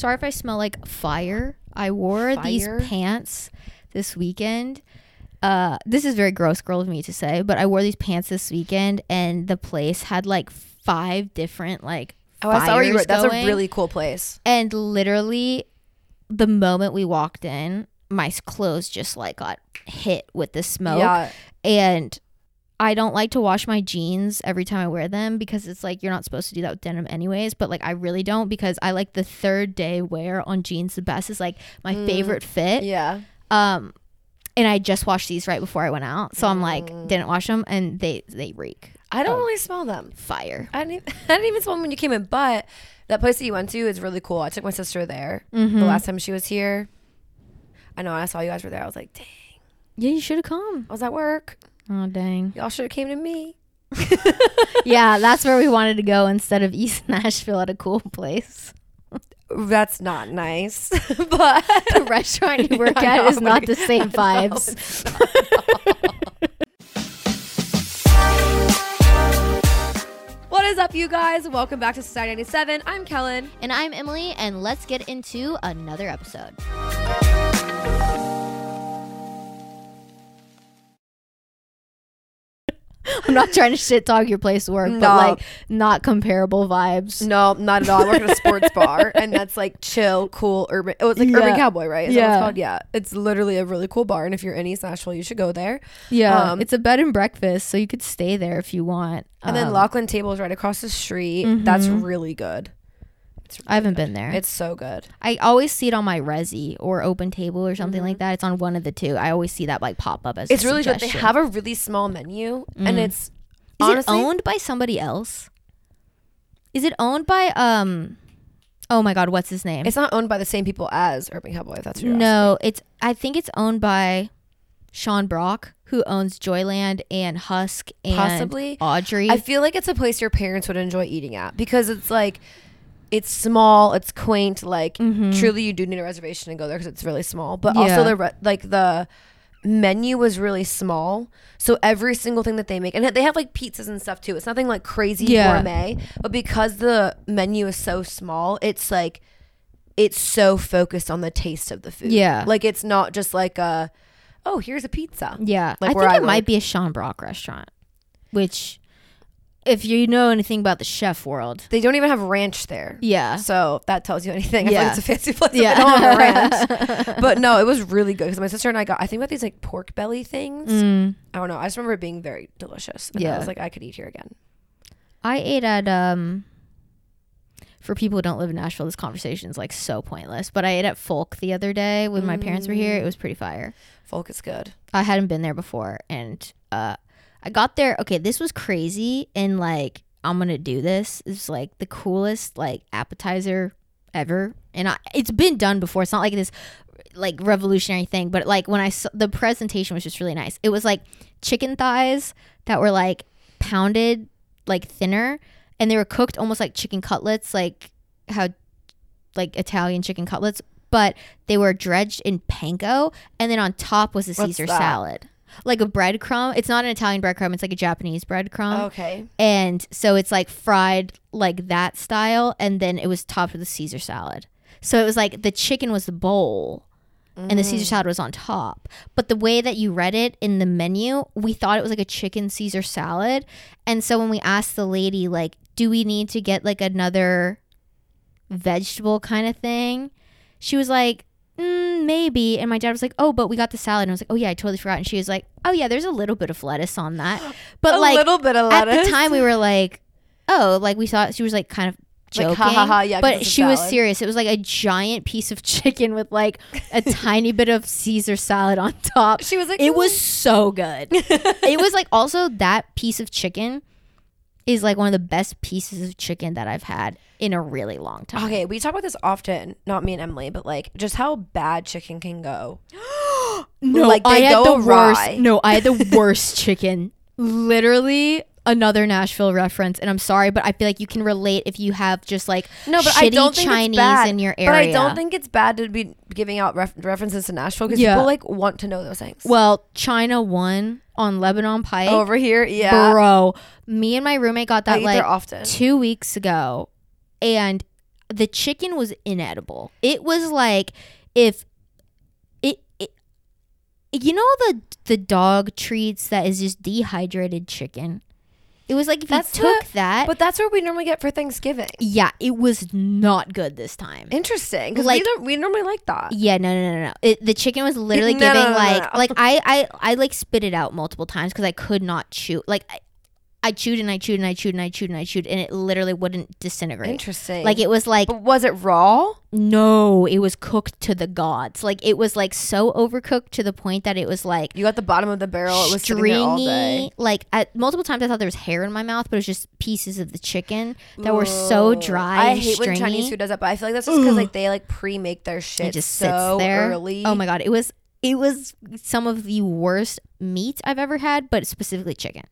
sorry if I smell like fire. I wore these pants this weekend. This is very gross girl of me to say, but I wore these pants this weekend, and the place had like 5 different like fires I saw where you were. That's going. a really cool place. And literally, the moment we walked in, my clothes just like got hit with the smoke. Yeah. And I don't like to wash my jeans every time I wear them because it's like you're not supposed to do that with denim anyways, but like I really don't, because I like the 3rd day wear on jeans the best. Is like my favorite fit. Yeah. And I just washed these right before I went out, so I'm like didn't wash them, and they reek. I don't really smell them. Fire. I didn't even smell them when you came in, but that place that you went to is really cool. I took my sister there the last time she was here. I know, I saw you guys were there. I was like, dang. Yeah, you should have come. I was at work. Oh dang. Y'all should have came to me. Yeah, that's where we wanted to go instead of East Nashville at a cool place. That's not nice. But The restaurant you work at is not the same vibes. What is up, you guys? Welcome back to Society 97. I'm Kellen. And I'm Emily, and let's get into another episode. I'm not trying to shit talk your place of work, but like not comparable vibes. No, not at all. I work at a sports bar, and that's like chill, cool, urban. Oh, it's like Urban Cowboy, right? Is that what it's called? Yeah. It's literally a really cool bar, and if you're in East Nashville, you should go there. Yeah. It's a bed and breakfast, so you could stay there if you want. And then Lachlan Table is right across the street. That's really good. I haven't been there. It's so good. I always see it on my Resi or Open Table or something like that. It's on one of the two. I always see that like pop up as it's a really suggestion. good. They have a really small menu, and it's Is honestly it owned by somebody else? Is it owned by oh my god, what's his name? It's not owned by the same people as Urban Cowboy. If that's what you're No, I think it's owned by Sean Brock, who owns Joyland and Husk and Possibly. Audrey. I feel like it's a place your parents would enjoy eating at because it's like it's small, it's quaint, like truly you do need a reservation to go there because it's really small. But also the menu was really small, so every single thing that they make, and they have like pizzas and stuff too. It's nothing like crazy gourmet, but because the menu is so small, it's like it's so focused on the taste of the food. Yeah, like it's not just like oh, here's a pizza. Yeah, like I think it might be a Sean Brock restaurant, which, if you know anything about the chef world, they don't even have ranch there. Yeah. So that tells you anything. I feel like it's a fancy place. Yeah. They don't have a ranch. But no, it was really good because my sister and I I think we got these like pork belly things. I don't know. I just remember it being very delicious. And I was like, I could eat here again. I ate at, for people who don't live in Nashville, this conversation is like so pointless, but I ate at Folk the other day when my parents were here. It was pretty fire. Folk is good. I hadn't been there before, and I got there. Okay, this was crazy, and like I'm gonna do this. It's like the coolest like appetizer ever, and it's been done before. It's not like this like revolutionary thing, but like when I saw the presentation was just really nice. It was like chicken thighs that were like pounded like thinner, and they were cooked almost like chicken cutlets, like how like Italian chicken cutlets, but they were dredged in panko, and then on top was a Caesar salad. Like a breadcrumb. It's not an Italian breadcrumb. It's like a Japanese breadcrumb. Okay. And so it's like fried like that style. And then it was topped with a Caesar salad. So it was like the chicken was the bowl and the Caesar salad was on top. But the way that you read it in the menu, we thought it was like a chicken Caesar salad. And so when we asked the lady, like, do we need to get like another vegetable kind of thing? She was like, maybe. And my dad was like, oh, but we got the salad. And I was like, oh yeah, I totally forgot. And she was like, oh yeah, there's a little bit of lettuce on that. But like a little bit of lettuce. At the time we were like, oh, like we thought she was like kind of joking. Like, ha ha ha, yeah, but she was serious. It was like a giant piece of chicken with like a tiny bit of Caesar salad on top. She was like, it was so good. It was like also that piece of chicken is like one of the best pieces of chicken that I've had in a really long time. Okay, we talk about this often, not me and Emily, but like just how bad chicken can go. No, like I had the worst. No, I had the worst chicken. Literally another Nashville reference, and I'm sorry, but I feel like you can relate if you have just like shitty Chinese in your area. But I don't think it's bad to be giving out references to Nashville because people like want to know those things. Well, China One on Lebanon Pike over here, yeah, bro. Me and my roommate got that like often. 2 weeks ago, and the chicken was inedible. It was like if you know the dog treats that is just dehydrated chicken. It was like if you took that. But that's what we normally get for Thanksgiving. Yeah, it was not good this time. Interesting, because Like- we normally like that. Yeah, no. The chicken was literally No, giving no. like I like spit it out multiple times because I could not chew. Like I chewed and I chewed and I chewed and I chewed and I chewed and it literally wouldn't disintegrate. Interesting. Like it was like But was it raw? no, it was cooked to the gods. Like it was like so overcooked to the point that it was like You got the bottom of the barrel. It was sitting there all day. stringy. Like at multiple times I thought there was hair in my mouth, but it was just pieces of the chicken that were so dry. I and hate stringy. when Chinese food does that, but I feel like that's just because like they like pre-make their shit It just so sits there early. Oh my god, it was some of the worst meat I've ever had, but specifically chicken.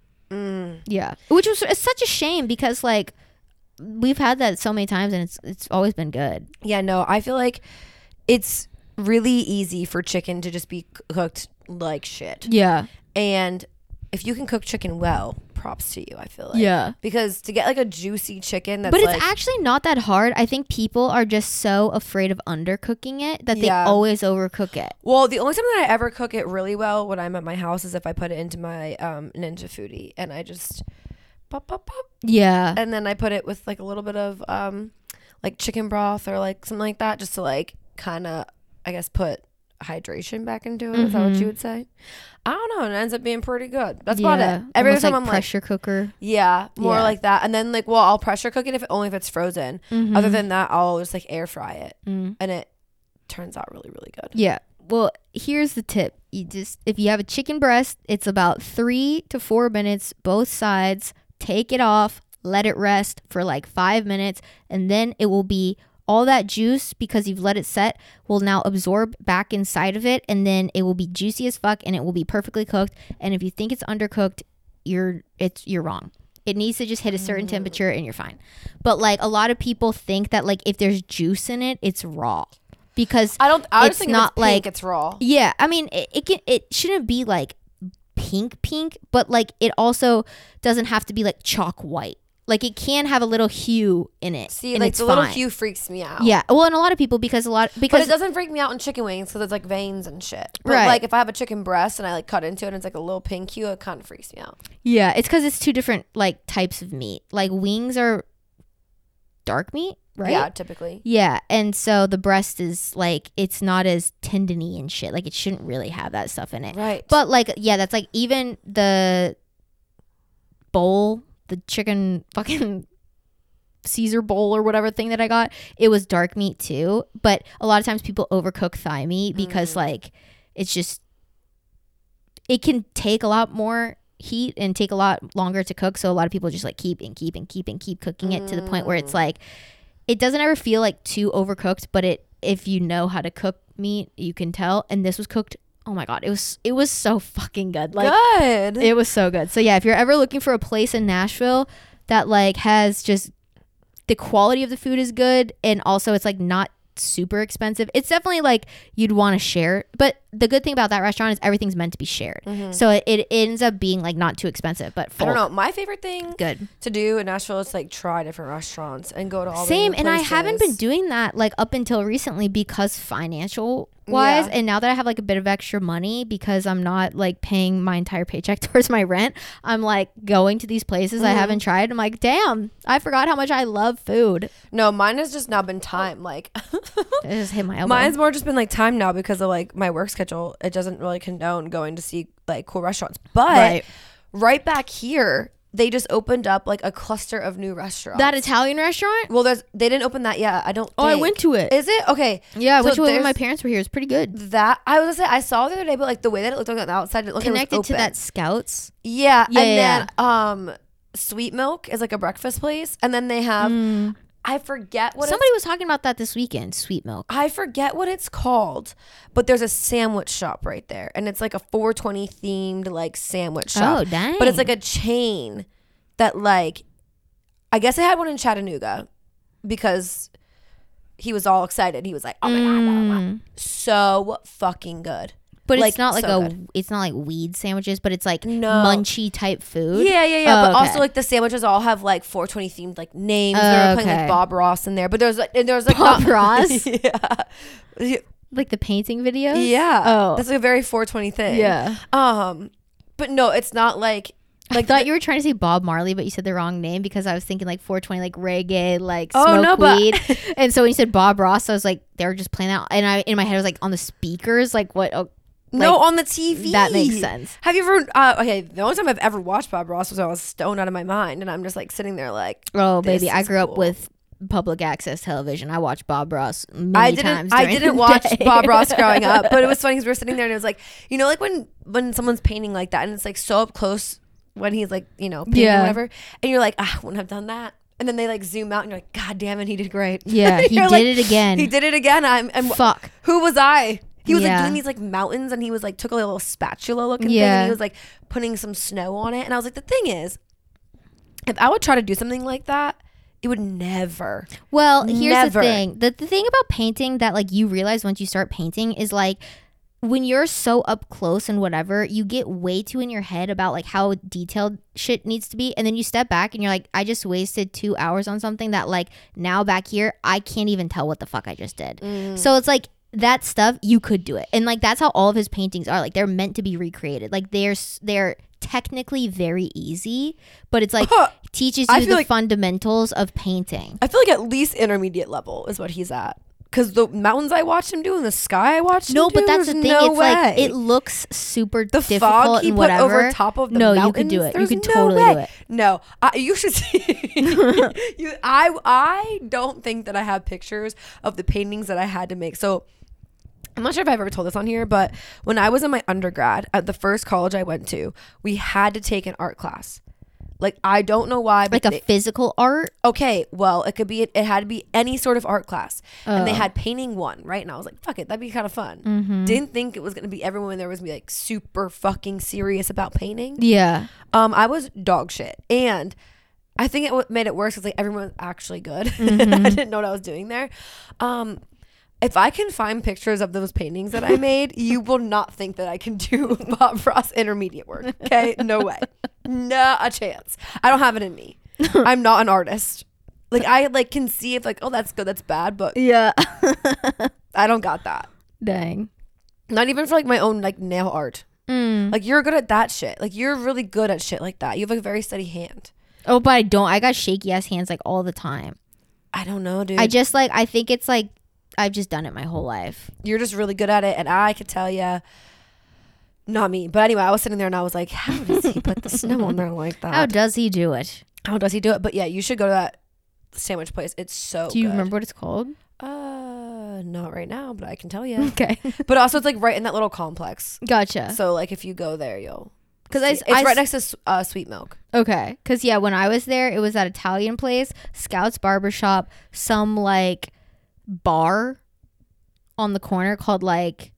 Yeah, which was it's such a shame because like we've had that so many times and it's always been good. Yeah, no, I feel like it's really easy for chicken to just be cooked like shit. Yeah, And if you can cook chicken well, props to you, I feel like. yeah. Because to get like a juicy chicken that's But it's like, actually not that hard. I think people are just so afraid of undercooking it that they Yeah. always overcook it. well, the only time that I ever cook it really well when I'm at my house is if I put it into my Ninja Foodie and I just pop, Yeah. and then I put it with like a little bit of like chicken broth or like something like that just to like kind of, I guess, put hydration back into it. Is that what you would say? I don't know. It ends up being pretty good. That's about it. Every Almost time like I'm pressure cooker. yeah, more Yeah. like that. And then like, well, I'll pressure cook it only if it's frozen. Other than that, I'll just like air fry it, and it turns out really, really good. Yeah. Well, here's the tip. You just if you have a chicken breast, it's about 3 to 4 minutes both sides. Take it off, let it rest for like 5 minutes, and then it will be all that juice because you've let it set will now absorb back inside of it, and then it will be juicy as fuck and it will be perfectly cooked. And if you think it's undercooked, you're wrong. It needs to just hit a certain temperature and you're fine. But like a lot of people think that like if there's juice in it, it's raw. Because I just it's think not if it's like pink, it's raw. yeah, I mean it shouldn't be like pink, but like it also doesn't have to be like chalk white. Like it can have a little hue in it. See, and like it's the little fine. hue freaks me out. Yeah, well, and a lot of people because But it doesn't freak me out in chicken wings because it's like veins and shit. But Right. like if I have a chicken breast and I like cut into it and it's like a little pink hue, it kind of freaks me out. yeah, it's because it's two different like types of meat. Like wings are dark meat, right? Yeah, typically. Yeah, and so the breast is like it's not as tendony and shit. Like it shouldn't really have that stuff in it. Right. But like yeah, that's like even the bowl, the chicken fucking Caesar bowl or whatever thing that I got, it was dark meat too. But a lot of times people overcook thigh meat because like it's just it can take a lot more heat and take a lot longer to cook. So a lot of people just like keep cooking it to the point where it's like it doesn't ever feel like too overcooked, but if you know how to cook meat, you can tell. And this was cooked. Oh my god, it was so fucking good. Like good. it was so good. So yeah, if you're ever looking for a place in Nashville that like has just the quality of the food is good and also it's like not super expensive, it's definitely like you'd want to share. But the good thing about that restaurant is everything's meant to be shared, so it ends up being like not too expensive. But I don't know. My favorite thing good. to do in Nashville is like try different restaurants and go to all Same, the new and I places. haven't been doing that like up until recently because financial wise, Yeah. and now that I have like a bit of extra money because I'm not like paying my entire paycheck towards my rent, I'm like going to these places I haven't tried. I'm like, damn, I forgot how much I love food. No, mine has just now been time. Like It just hit my elbow. mine's more just been like time now because of like my work schedule. It doesn't really condone going to see like cool restaurants. But right back here, they just opened up like a cluster of new restaurants. That Italian restaurant? Well, they didn't open that yet. I don't think. Oh, I went to it. Is it? Okay. Yeah, I went So to it when my there's parents were here. It's pretty good. that I was gonna say I saw it the other day, but like the way that it looked on the outside, it looked Connected like it to was that open. Scouts. Yeah, Yeah, and then Sweet Milk is like a breakfast place, and then they have I forget what Somebody was talking about that this weekend. Sweet Milk. I forget what it's called, but there's a sandwich shop right there, and it's like a 420 themed like sandwich shop. Oh, dang. But it's like a chain that like I guess I had one in Chattanooga because he was all excited. He was like, "Oh my god, blah, blah, blah." So fucking good." But like, it's not like so good. it's not like weed sandwiches, but it's like No. munchy type food. Yeah. Oh, But okay. also like the sandwiches all have like 420 themed like names. They're putting okay. like Bob Ross in there, but there's like Bob not, Ross? yeah. Like the painting videos. Yeah. Oh. That's like a very 420 thing. Yeah. But no, it's not like I thought you were trying to say Bob Marley, but you said the wrong name because I was thinking like 420, like reggae, like smoke weed. And so when you said Bob Ross, I was like, they were just playing that. And I in my head I was like on the speakers, like what? Oh, no, like, on the TV. That makes sense. Have you ever? Okay, the only time I've ever watched Bob Ross was when I was stoned out of my mind, and I'm just like sitting there like, oh this baby, I is grew up cool. with public access television. I watched Bob Ross many times. I during didn't the watch day. Bob Ross growing up, but it was funny because we were sitting there and it was like, you know, like when someone's painting like that and it's like so up close when he's like, you know, painting or whatever, and you're like, I wouldn't have done that. And then they like zoom out and you're like, God damn it, he did great. Yeah, he did like, it again. He did it again. Fuck. Who was I? He was like Yeah. doing these like mountains and he was like took a little spatula looking thing Yeah. and he was like putting some snow on it. And I was like, the thing is, if I would try to do something like that, it would never. Well, here's Never. the thing. The thing about painting that like you realize once you start painting is like when you're so up close and whatever, you get way too in your head about like how detailed shit needs to be. And then you step back and you're like, I just wasted 2 hours on something that like now back here, I can't even tell what the fuck I just did. So it's like that stuff, you could do it. And like that's how all of his paintings are. Like they're meant to be recreated. Like they're technically very easy, but it's like teaches I you feel the like- fundamentals of painting. I feel like at least intermediate level is what he's at. Because the mountains I watched him do and the sky I watched him do, No, but that's the there's thing. no it's like way. it looks super The difficult fog he and put whatever. over top of the no, mountains, you could do it. You there's could no totally way. do it. No, you should see. I don't think that I have pictures of the paintings that I had to make. So I'm not sure if I've ever told this on here, but when I was in my undergrad at the first college I went to, we had to take an art class. Like, I don't know why, but Like a physical art. okay, well, it had to be any sort of art class. And they Oh. had painting one, right? And I was like, fuck it, that'd be kind of fun. Mm-hmm. Didn't think it was going to be everyone there was going to be like super fucking serious about painting. Yeah. I was dog shit. And I think it made it worse because like everyone was actually good. Mm-hmm. I didn't know what I was doing there. If I can find pictures of those paintings that I made, you will not think that I can do Bob Ross intermediate work. Okay? No way. Not a chance. I don't have it in me. I'm not an artist. Like I like can see if like, oh, that's good, that's bad, but Yeah. I don't got that. Dang. Not even for like my own like nail art. Like you're good at that shit. Like you're really good at shit like that. You have like a very steady hand. Oh, but I don't. I got shaky ass hands like all the time. I don't know, dude. I just like. I think it's like I've just done it my whole life. You're just really good at it, and I could tell you, not me. But anyway, I was sitting there and I was like, how does he put the snow on there like that? How does he do it? How does he do it? But yeah, you should go to that sandwich place. It's so Do you good. remember what it's called? Not right now, but I can tell you. Okay. But also, it's like right in that little complex. Gotcha. So like, if you go there, you'll. Because It's right next to Sweet Milk. Okay. Because, yeah, when I was there, it was that Italian place, Scout's Barbershop, some, like, bar on the corner called, like,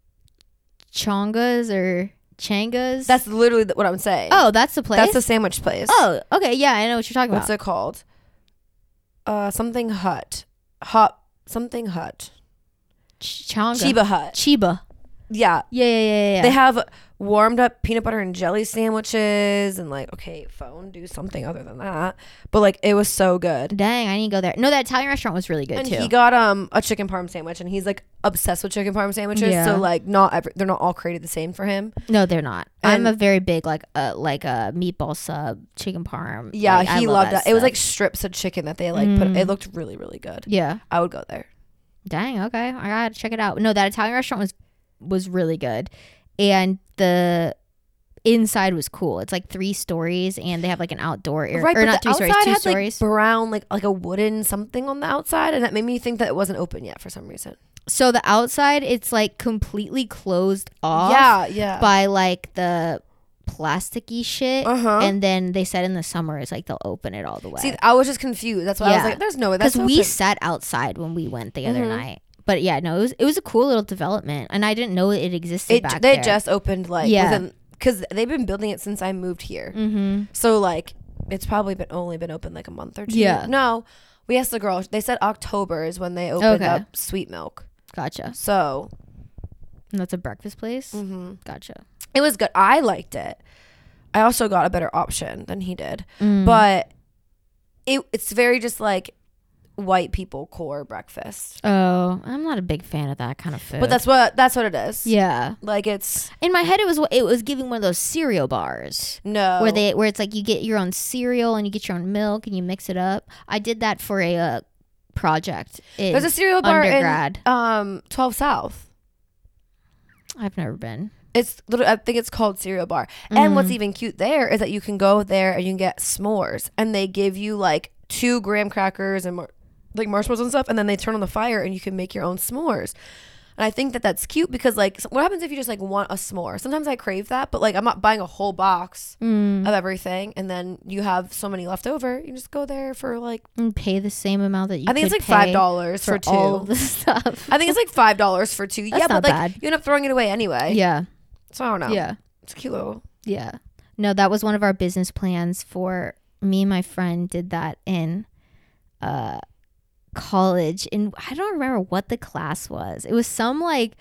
Chongas or Changas. That's literally what I'm saying. Oh, that's the place? That's the sandwich place. Oh, okay. Yeah, I know what you're talking What's about. it called? Something Hut. Something Hut. Chonga. Chiba Hut. Chiba. Yeah. Yeah. They have warmed up peanut butter and jelly sandwiches and like, okay, phone, do something other than that. But like, it was so good. Dang, I need to go there. No, that Italian restaurant was really good, And too. he got a chicken parm sandwich and he's like obsessed with chicken parm sandwiches. Yeah. So like they're not all created the same for him. No, they're not. And- I'm a very big, like a meatball sub, chicken parm. Yeah, Like, I he love loved that. It was stuff. like strips of chicken that they like put. It looked really, really good. Yeah. I would go there. Dang, okay. I gotta check it out. No, that Italian restaurant was really good. And the inside was cool. It's like 3 stories and they have like an outdoor area. Right, Or but not the 3 stories, outside 2 had stories. like brown, like a wooden something on the outside, and that made me think that it wasn't open yet for some reason. So the outside, it's like completely closed off Yeah. by like the plasticky shit. Uh-huh. And then they said in the summer, it's like they'll open it all the way. See, I was just confused. That's why I was Yeah. like, "There's no way." That's Because we open. sat outside when we went the other night. But yeah, no, it was a cool little development, and I didn't know it existed back They there. just opened like Yeah. because they've been building it since I moved here. Mm-hmm. So like it's probably only been open like a month or two. Yeah. No, we asked the girl. They said October is when they opened Okay. up Sweet Milk. Gotcha. So And that's a breakfast place? Mm-hmm. Gotcha. It was good. I liked it. I also got a better option than he did. But it's very just like white people core breakfast. Oh, I'm not a big fan of that kind of food. But that's what it is. Yeah. Like it's in my head it was giving one of those cereal bars. No. Where it's like you get your own cereal and you get your own milk and you mix it up. I did that for a project. There's a cereal bar undergrad. in 12 South. I've never been. I think it's called Cereal Bar. And what's even cute there is that you can go there and you can get s'mores, and they give you like 2 graham crackers and like marshmallows and stuff, and then they turn on the fire and you can make your own s'mores. And I think that that's cute because like what happens if you just like want a s'more? Sometimes I crave that, but like I'm not buying a whole box of everything, and then you have so many left over. You just go there for like and pay the same amount that you. I think it's like $5 for 2. All of the stuff. I think it's like $5 for 2. That's yeah, not but like bad. you end up throwing it away anyway. Yeah. So I don't know. Yeah. It's cute little. Yeah. No, that was one of our business plans for me and my friend did that in college, and I don't remember what the class was. It was some like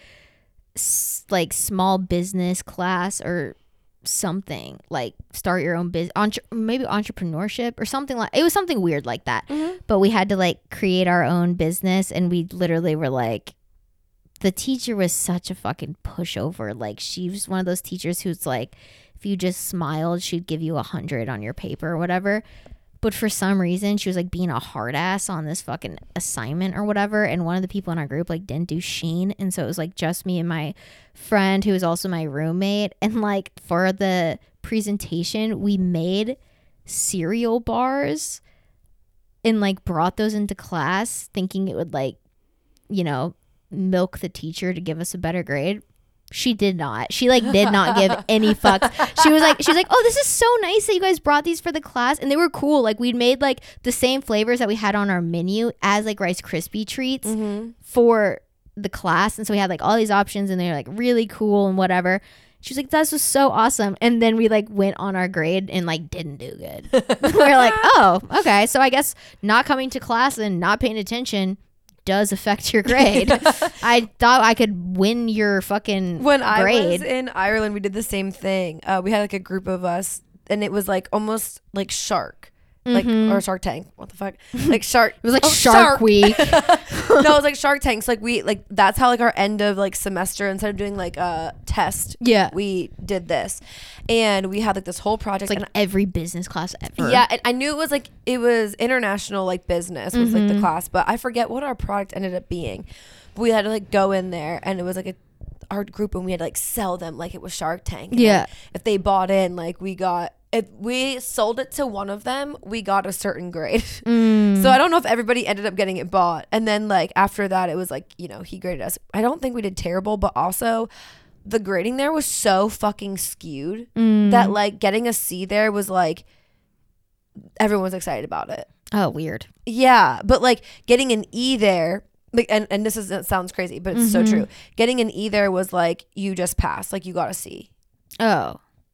small business class or something, like start your own business, maybe entrepreneurship or something. Like it was something weird like that. But we had to like create our own business, and we literally were like, the teacher was such a fucking pushover. Like she was one of those teachers who's like, if you just smiled, she'd give you 100 on your paper or whatever. But for some reason, she was like being a hard ass on this fucking assignment or whatever. And one of the people in our group like didn't do sheen. And so it was like just me and my friend, who was also my roommate. And like for the presentation, we made cereal bars and like brought those into class thinking it would like, you know, milk the teacher to give us a better grade. She did not. She like did not give any fucks. She was like, oh, this is so nice that you guys brought these for the class. And they were cool. Like we'd made like the same flavors that we had on our menu as like Rice Krispie treats for the class. And so we had like all these options, and they were like really cool and whatever. She was like, this was so awesome. And then we like went on our grade and like didn't do good. We were like, oh, okay. So I guess not coming to class and not paying attention does affect your grade. I thought I could win your fucking when grade. I was in Ireland, we did the same thing. We had like a group of us, and it was like almost like Shark, like or Shark Tank. What the fuck? Like Shark. It was like Shark Week. No, it was like Shark Tank. So like we like that's how like our end of like semester, instead of doing like a test, we did this, and we had like this whole project. It's like every business class ever. Yeah, and I knew it was international like business was like the class, but I forget what our product ended up being. But we had to like go in there, and it was like a art group, and we had to like sell them like it was Shark Tank. And yeah, if they bought in, like if we sold it to one of them, we got a certain grade. So I don't know if everybody ended up getting it bought. And then like after that, it was like, you know, he graded us. I don't think we did terrible, but also the grading there was so fucking skewed that like getting a C there was like everyone was excited about it. Oh, weird. Yeah, but like getting an E there, like and this it sounds crazy, but it's so true. Getting an E there was like you just passed, like you got a C. Oh.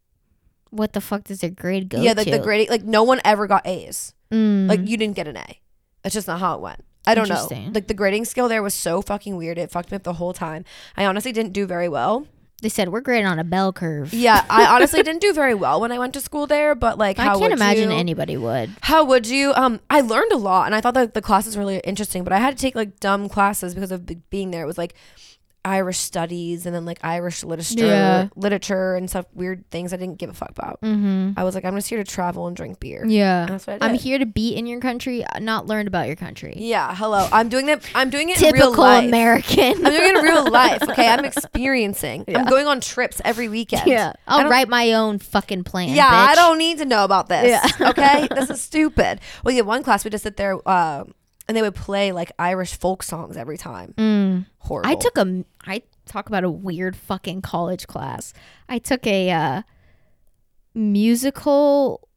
What the fuck does their grade go to? Yeah, like the grading, like no one ever got A's. Like you didn't get an A. That's just not how it went. I don't know. Like the grading scale there was so fucking weird. It fucked me up the whole time. I honestly didn't do very well. They said we're graded on a bell curve. Yeah, I honestly didn't do very well when I went to school there, but like I can't imagine anybody would. How would you? I learned a lot, and I thought that the class was really interesting, but I had to take like dumb classes because of being there. It was like Irish studies and then like Irish literature and stuff, weird things I didn't give a fuck about. I was like, I'm just here to travel and drink beer. Yeah, and that's what I did. I'm here to be in your country, not learn about your country. Yeah, hello. I'm doing it Typical in real life. American. I'm doing it in real life. Okay, I'm experiencing. I'm going on trips every weekend. Yeah, I'll write my own fucking plan. Yeah, bitch. I don't need to know about this. Yeah. Okay, this is stupid. Well, yeah, one class we just sit there. And they would play like Irish folk songs every time. Horrible. I talk about a weird fucking college class. I took a musical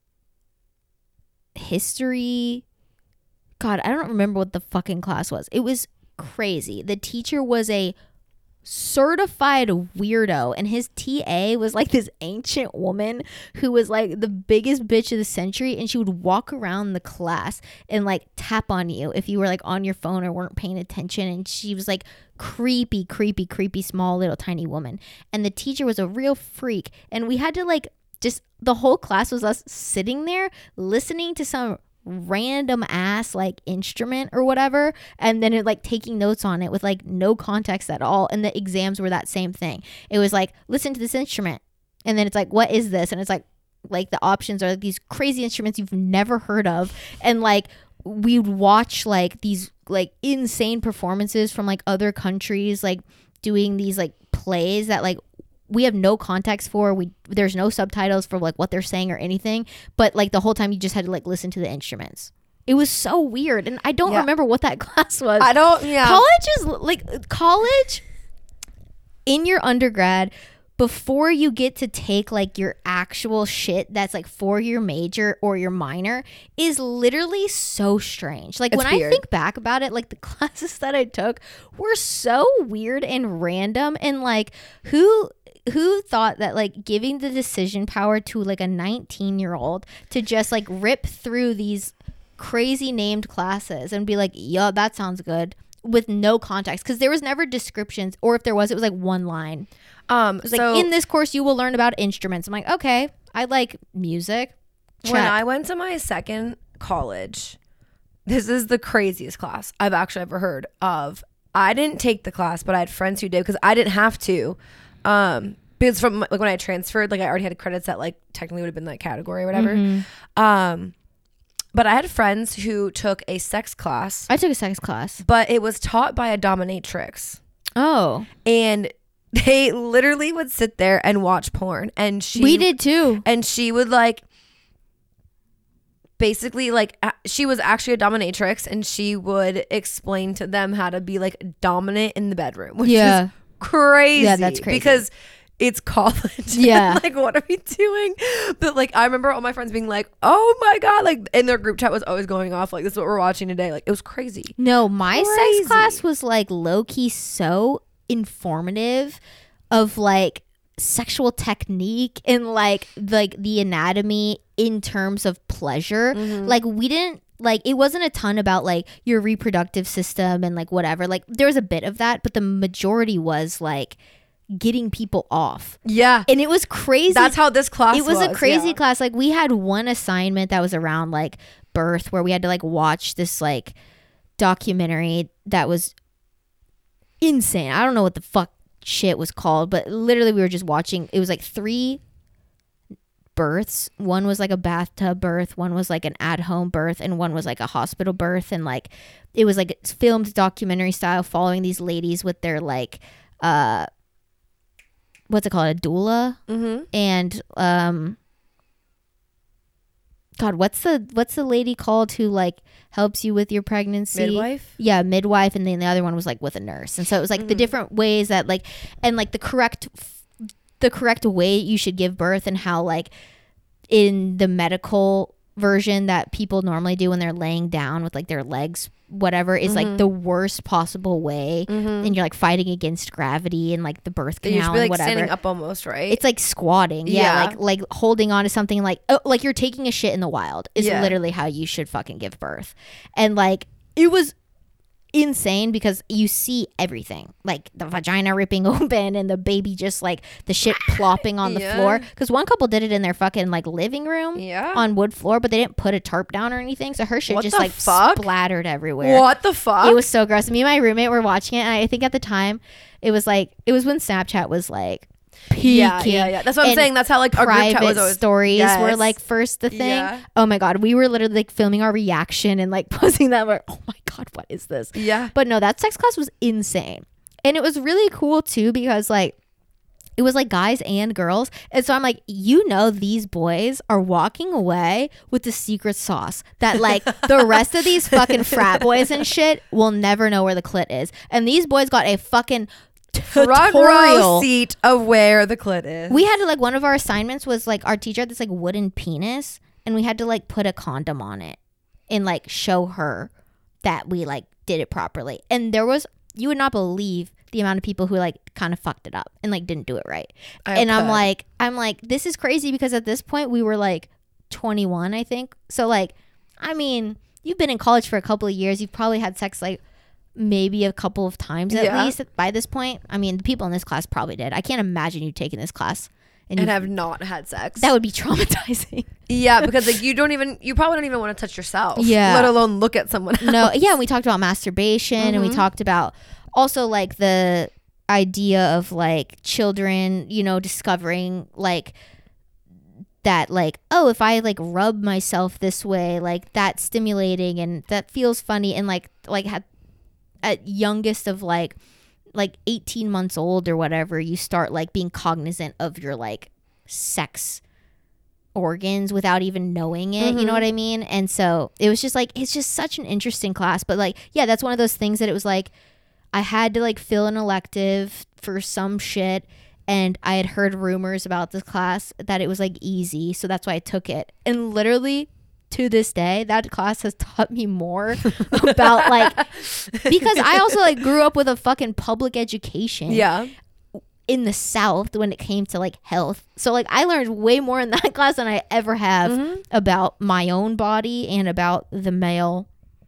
history. God, I don't remember what the fucking class was. It was crazy. The teacher was a certified weirdo, and his TA was like this ancient woman who was like the biggest bitch of the century, and she would walk around the class and like tap on you if you were like on your phone or weren't paying attention. And she was like creepy small little tiny woman, and the teacher was a real freak, and we had to like just the whole class was us sitting there listening to some random ass like instrument or whatever, and then it like taking notes on it with like no context at all. And the exams were that same thing. It was like, listen to this instrument, and then it's like, what is this? And it's like the options are like these crazy instruments you've never heard of, and like we'd watch like these like insane performances from like other countries, like doing these like plays that like we have no context for. There's no subtitles for like what they're saying or anything, but like the whole time you just had to like listen to the instruments. It was so weird, and I don't remember what that class was. I don't. Yeah, college is like college in your undergrad before you get to take like your actual shit that's like for your major or your minor is literally so strange. Like, it's when weird. I think back about it, like the classes that I took were so weird and random, and like who thought that like giving the decision power to like a 19-year-old to just like rip through these crazy named classes and be like, yeah, that sounds good, with no context, because there was never descriptions, or if there was, it was like one line. It was like, in this course you will learn about instruments. I'm like, okay, I like music. Check. When I went to my second college, this is the craziest class I've actually ever heard of. I didn't take the class, but I had friends who did, because I didn't have to. Because from like when I transferred, like I already had credits that like technically would have been like category or whatever. Mm-hmm. But I had friends who took a sex class. I took a sex class, but it was taught by a dominatrix. Oh, and they literally would sit there and watch porn, and we did too. And she would like basically like she was actually a dominatrix, and she would explain to them how to be like dominant in the bedroom, which is crazy. Yeah, that's crazy because it's college. Yeah. Like, what are we doing? But like, I remember all my friends being like, oh my God, like, and their group chat was always going off like, this is what we're watching today. Like, it was crazy. No, my sex class was like low-key so informative of like sexual technique and like the anatomy in terms of pleasure. Mm-hmm. Like, we didn't, like, it wasn't a ton about like your reproductive system and like whatever. Like, there was a bit of that, but the majority was like getting people off. Yeah. And it was crazy. That's how this class was. It was a crazy class. Like, we had one assignment that was around like birth, where we had to like watch this like documentary that was insane. I don't know what the fuck shit was called, but literally we were just watching. It was like 3 births. One was like a bathtub birth, one was like an at-home birth, and one was like a hospital birth. And like it was like filmed documentary style, following these ladies with their like what's it called, a doula. Mm-hmm. And God, what's the lady called who like helps you with your pregnancy? Midwife? Yeah, midwife. And then the other one was like with a nurse. And so it was like the different ways that like, and like the correct way you should give birth, and how like in the medical version that people normally do when they're laying down with like their legs, whatever, is like the worst possible way. And you're like fighting against gravity and like the birth canal. You should be like whatever. standing up almost, right? It's like squatting. Yeah. Like holding on to something, like like you're taking a shit in the wild is literally how you should fucking give birth. And like it was insane, because you see everything, like the vagina ripping open and the baby just like the shit plopping on the floor, because one couple did it in their fucking like living room on wood floor, but they didn't put a tarp down or anything, so her shit just like splattered everywhere. What the fuck? It was so gross. Me and my roommate were watching it, and I think at the time it was when Snapchat was like peaking. Yeah. That's what I'm saying. That's how like our group chat was always. Stories were like first the thing. Yeah. Oh my God, we were literally like filming our reaction and like posting that. We're, oh my God, what is this? Yeah. But no, that sex class was insane, and it was really cool too, because like it was like guys and girls, and so I'm like, these boys are walking away with the secret sauce that like the rest of these fucking frat boys and shit will never know where the clit is, and these boys got a fucking front row seat of where the clit is. We had to like, one of our assignments was like, our teacher had this like wooden penis, and we had to like put a condom on it and like show her that we like did it properly. And there was, you would not believe the amount of people who like kind of fucked it up and like didn't do it right. I'm like, this is crazy because at this point we were like 21, I think. So like, I mean, you've been in college for a couple of years. You've probably had sex like maybe a couple of times at least by this point. I mean, the people in this class probably did. I can't imagine you taking this class and have not had sex. That would be traumatizing. Yeah, because like you probably don't even want to touch yourself. Yeah. Let alone look at someone else. No, yeah, and we talked about masturbation and we talked about also like the idea of like children, you know, discovering like that like, oh, if I like rub myself this way, like that's stimulating and that feels funny, and like at youngest of like 18 months old or whatever, you start like being cognizant of your like sex organs without even knowing it. You know what I mean? And so it was just like, it's just such an interesting class. But like, yeah, that's one of those things that it was like I had to like fill an elective for some shit, and I had heard rumors about this class that it was like easy, so that's why I took it. And literally to this day, that class has taught me more about like, because I also like grew up with a fucking public education in the South when it came to like health. So like I learned way more in that class than I ever have about my own body and about the male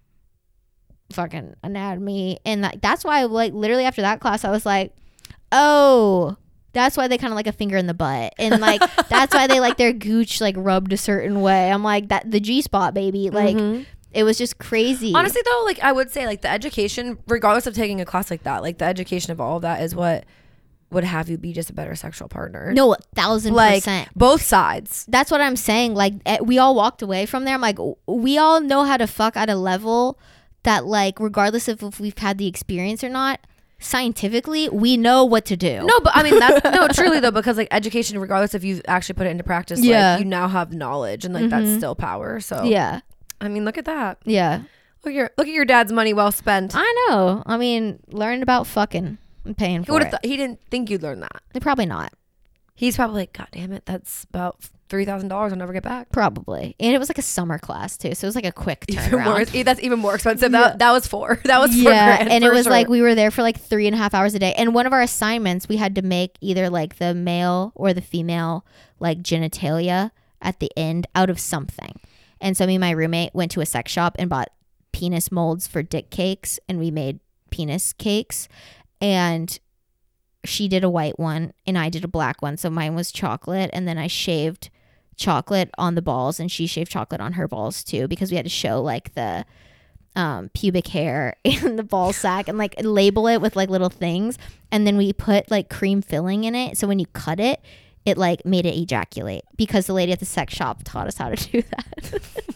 fucking anatomy. And like that's why like literally after that class I was like, oh, that's why they kind of like a finger in the butt, and like that's why they like their gooch like rubbed a certain way. I'm like, that the G-spot, baby. Like it was just crazy. Honestly though, like I would say like the education, regardless of taking a class like that, like the education of all of that is what would have you be just a better sexual partner. No, 1,000%. Like both sides. That's what I'm saying. Like we all walked away from there. I'm like, we all know how to fuck at a level that like regardless of if we've had the experience or not, scientifically we know what to do. No, but I mean that's no, truly though, because like education, regardless if you actually put it into practice, like you now have knowledge, and like that's still power. So yeah, I mean look at that. Yeah, look at your dad's money well spent. I know. I mean, learning about fucking and paying for it. He didn't think you'd learn that. Probably not. He's probably like, God damn it, that's about $3,000 I'll never get back. Probably. And it was like a summer class too, so it was like a quick turnaround. That's even more expensive. That was $4 grand, and it was like we were there for like 3.5 hours a day, and one of our assignments we had to make either like the male or the female like genitalia at the end out of something. And so me and my roommate went to a sex shop and bought penis molds for dick cakes, and we made penis cakes, and she did a white one and I did a black one. So mine was chocolate, and then I shaved chocolate on the balls and she shaved chocolate on her balls too, because we had to show like the pubic hair in the ball sack and like label it with like little things. And then we put like cream filling in it, so when you cut it, it like made it ejaculate, because the lady at the sex shop taught us how to do that.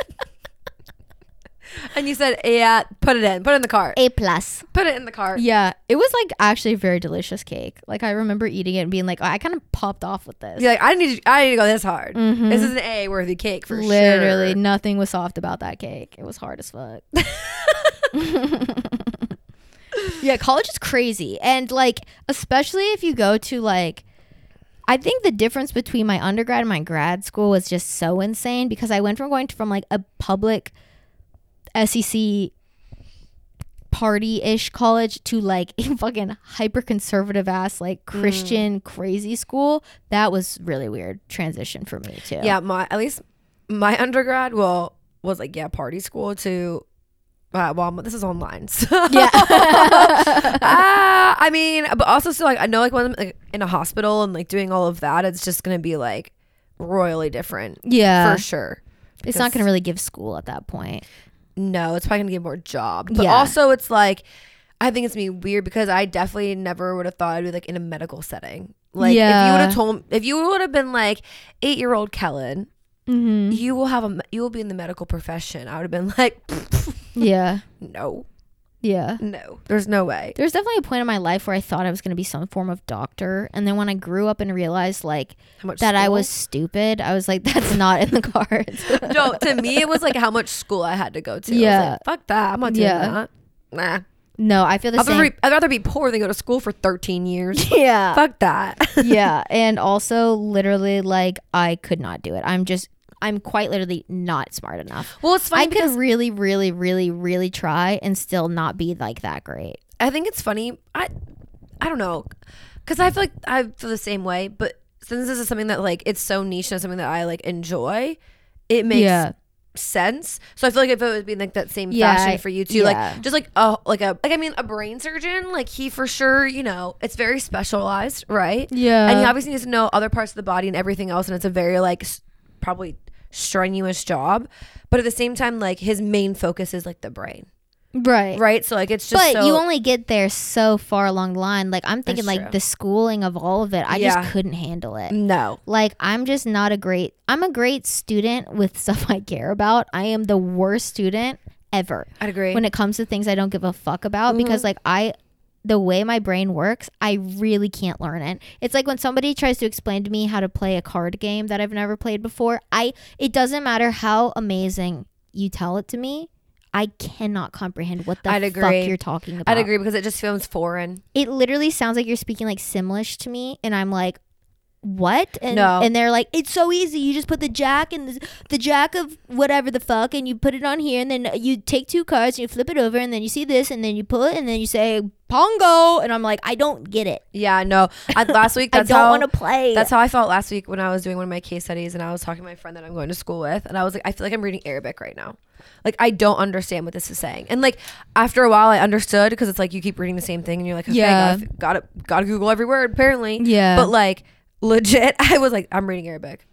And you said, yeah, put it in the cart. A+. Put it in the cart. Yeah, it was like actually a very delicious cake. Like I remember eating it and being like, oh, I kind of popped off with this. You're like, I need to go this hard. This is an A worthy cake for Literally, sure. nothing was soft about that cake. It was hard as fuck. Yeah, college is crazy. And like, especially if you go to like, I think the difference between my undergrad and my grad school was just so insane, because I went from going from like a public SEC party-ish college to like a fucking hyper conservative ass like Christian crazy school. That was really weird transition for me too. Yeah, at least my undergrad was like party school to well, this is online. So. Yeah. I mean, but also still like I know like when I'm like in a hospital and like doing all of that, it's just gonna be like royally different. Yeah, for sure. It's not gonna really give school at that point. No, it's probably gonna give more job. But also it's like, I think it's gonna be weird because I definitely never would have thought I'd be like in a medical setting. Like if you would have been like 8-year-old Kellen, you will be in the medical profession, I would have been like, yeah, no. Yeah. No, there's no way. There's definitely a point in my life where I thought I was going to be some form of doctor. And then when I grew up and realized like that I was stupid, I was like, that's not in the cards. No, to me, it was like how much school I had to go to. Yeah. I was like, fuck that. I'm not doing that. Nah. No, I feel the same. I'd rather be poor than go to school for 13 years. Yeah. Fuck that. Yeah. And also literally like I could not do it. I'm quite literally not smart enough. Well, it's funny I could really, really, really, really try and still not be like that great. I think it's funny. I don't know, because I feel like I feel the same way, but since this is something that like it's so niche and something that I like enjoy, it makes sense. So I feel like if it would be like that same fashion for you too, like just like a brain surgeon, like he for sure, you know, it's very specialized, right? Yeah. And he obviously needs to know other parts of the body and everything else, and it's a very like probably strenuous job, but at the same time, like his main focus is like the brain. Right. So like it's just but you only get there so far along the line. Like I'm thinking like the schooling of all of it, I just couldn't handle it. No. Like I'm just not I'm a great student with stuff I care about. I am the worst student ever. I'd agree. When it comes to things I don't give a fuck about, because like the way my brain works, I really can't learn it. It's like when somebody tries to explain to me how to play a card game that I've never played before, it doesn't matter how amazing you tell it to me, I cannot comprehend what the fuck you're talking about. I'd agree, because it just feels foreign. It literally sounds like you're speaking like Simlish to me, and I'm like, what? And they're like, it's so easy. You just put the jack and the jack of whatever the fuck, and you put it on here, and then you take 2 cards and you flip it over, and then you see this, and then you pull it, and then you say Pongo, and I'm like, I don't get it. Yeah, no. Last week, that's I don't want to play. That's how I felt last week when I was doing one of my case studies, and I was talking to my friend that I'm going to school with, and I was like, I feel like I'm reading Arabic right now. Like, I don't understand what this is saying. And like after a while I understood, because it's like you keep reading the same thing and you're like, okay, gotta Google every word apparently. Yeah. But like legit, I was like, I'm reading Arabic.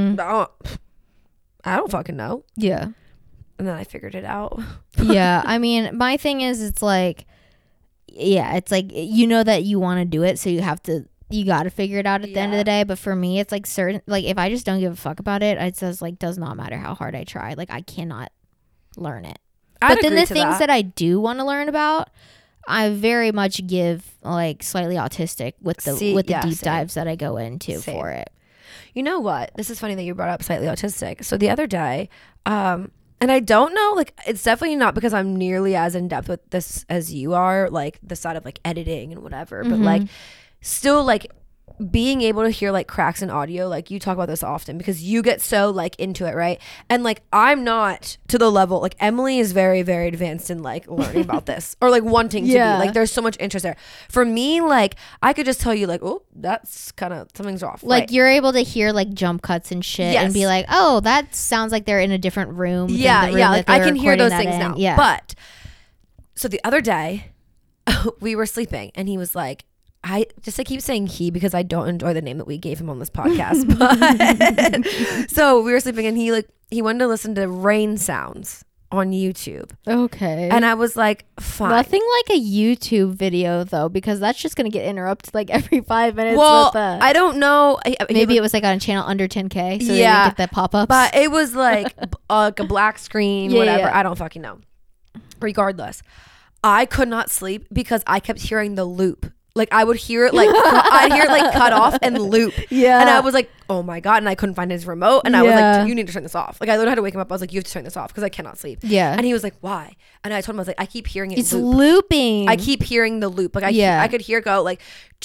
I don't fucking know. Yeah. And then I figured it out. Yeah. I mean, my thing is, it's like, yeah, it's like, you know that you want to do it, so you got to figure it out at the end of the day. But for me, it's like certain, like if I just don't give a fuck about it, it says like, does not matter how hard I try. Like I cannot learn it. But then the things that I do want to learn about, I very much give like slightly autistic with the deep dives that I go into for it. You know what? This is funny that you brought up slightly autistic. So the other day, and I don't know, like it's definitely not because I'm nearly as in depth with this as you are, like the side of like editing and whatever, but like still like being able to hear like cracks in audio, like you talk about this often because you get so like into it, right? And like I'm not to the level, like Emily is very, very advanced in like learning about this or like wanting to be, like there's so much interest there. For me, like I could just tell you like, oh, that's kind of something's off. Like you're able to hear like jump cuts and shit and be like, oh, that sounds like they're in a different room. Like I can hear those things now. Yeah. But so the other day we were sleeping and he was like, I keep saying he because I don't enjoy the name that we gave him on this podcast. But so we were sleeping and he wanted to listen to rain sounds on YouTube. Okay. And I was like, fine. Nothing like a YouTube video though, because that's just gonna get interrupted like every 5 minutes. Well, I don't know. Maybe it was like on a channel under 10K, so they didn't get that pop-ups. But it was like a black screen, whatever. Yeah. I don't fucking know. Regardless, I could not sleep because I kept hearing the loop. Like I would hear it like I'd hear it like cut off and loop. Yeah. And I was like, oh my God. And I couldn't find his remote. And I was like, you need to turn this off. Like I literally had to wake him up. I was like, you have to turn this off because I cannot sleep. Yeah. And he was like, why? And I told him, I was like, I keep hearing it. It's looping. I keep hearing the loop. Like I could hear it go like,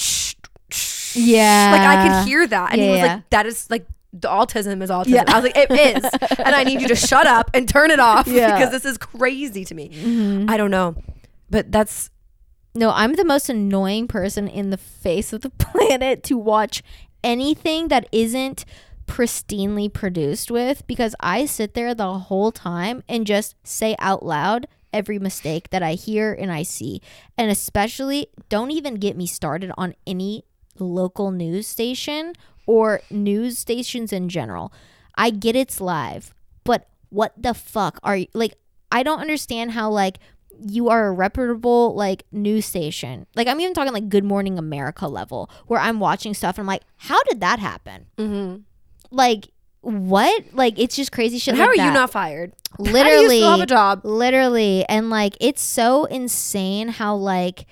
yeah. Like I could hear that. And he was like, that is like, the autism is autism. I was like, it is. And I need you to shut up and turn it off because this is crazy to me. Mm-hmm. I don't know. But that's. No, I'm the most annoying person in the face of the planet to watch anything that isn't pristinely produced with, because I sit there the whole time and just say out loud every mistake that I hear and I see. And especially, don't even get me started on any local news station or news stations in general. I get it's live, but what the fuck are you, like, I don't understand how, like, you are a reputable like news station. Like I'm even talking like Good Morning America level, where I'm watching stuff and I'm like, how did that happen? Mm-hmm. Like what? Like it's just crazy shit. And how like are that. You not fired? Literally, how do you still have a job? Literally, and like it's so insane how like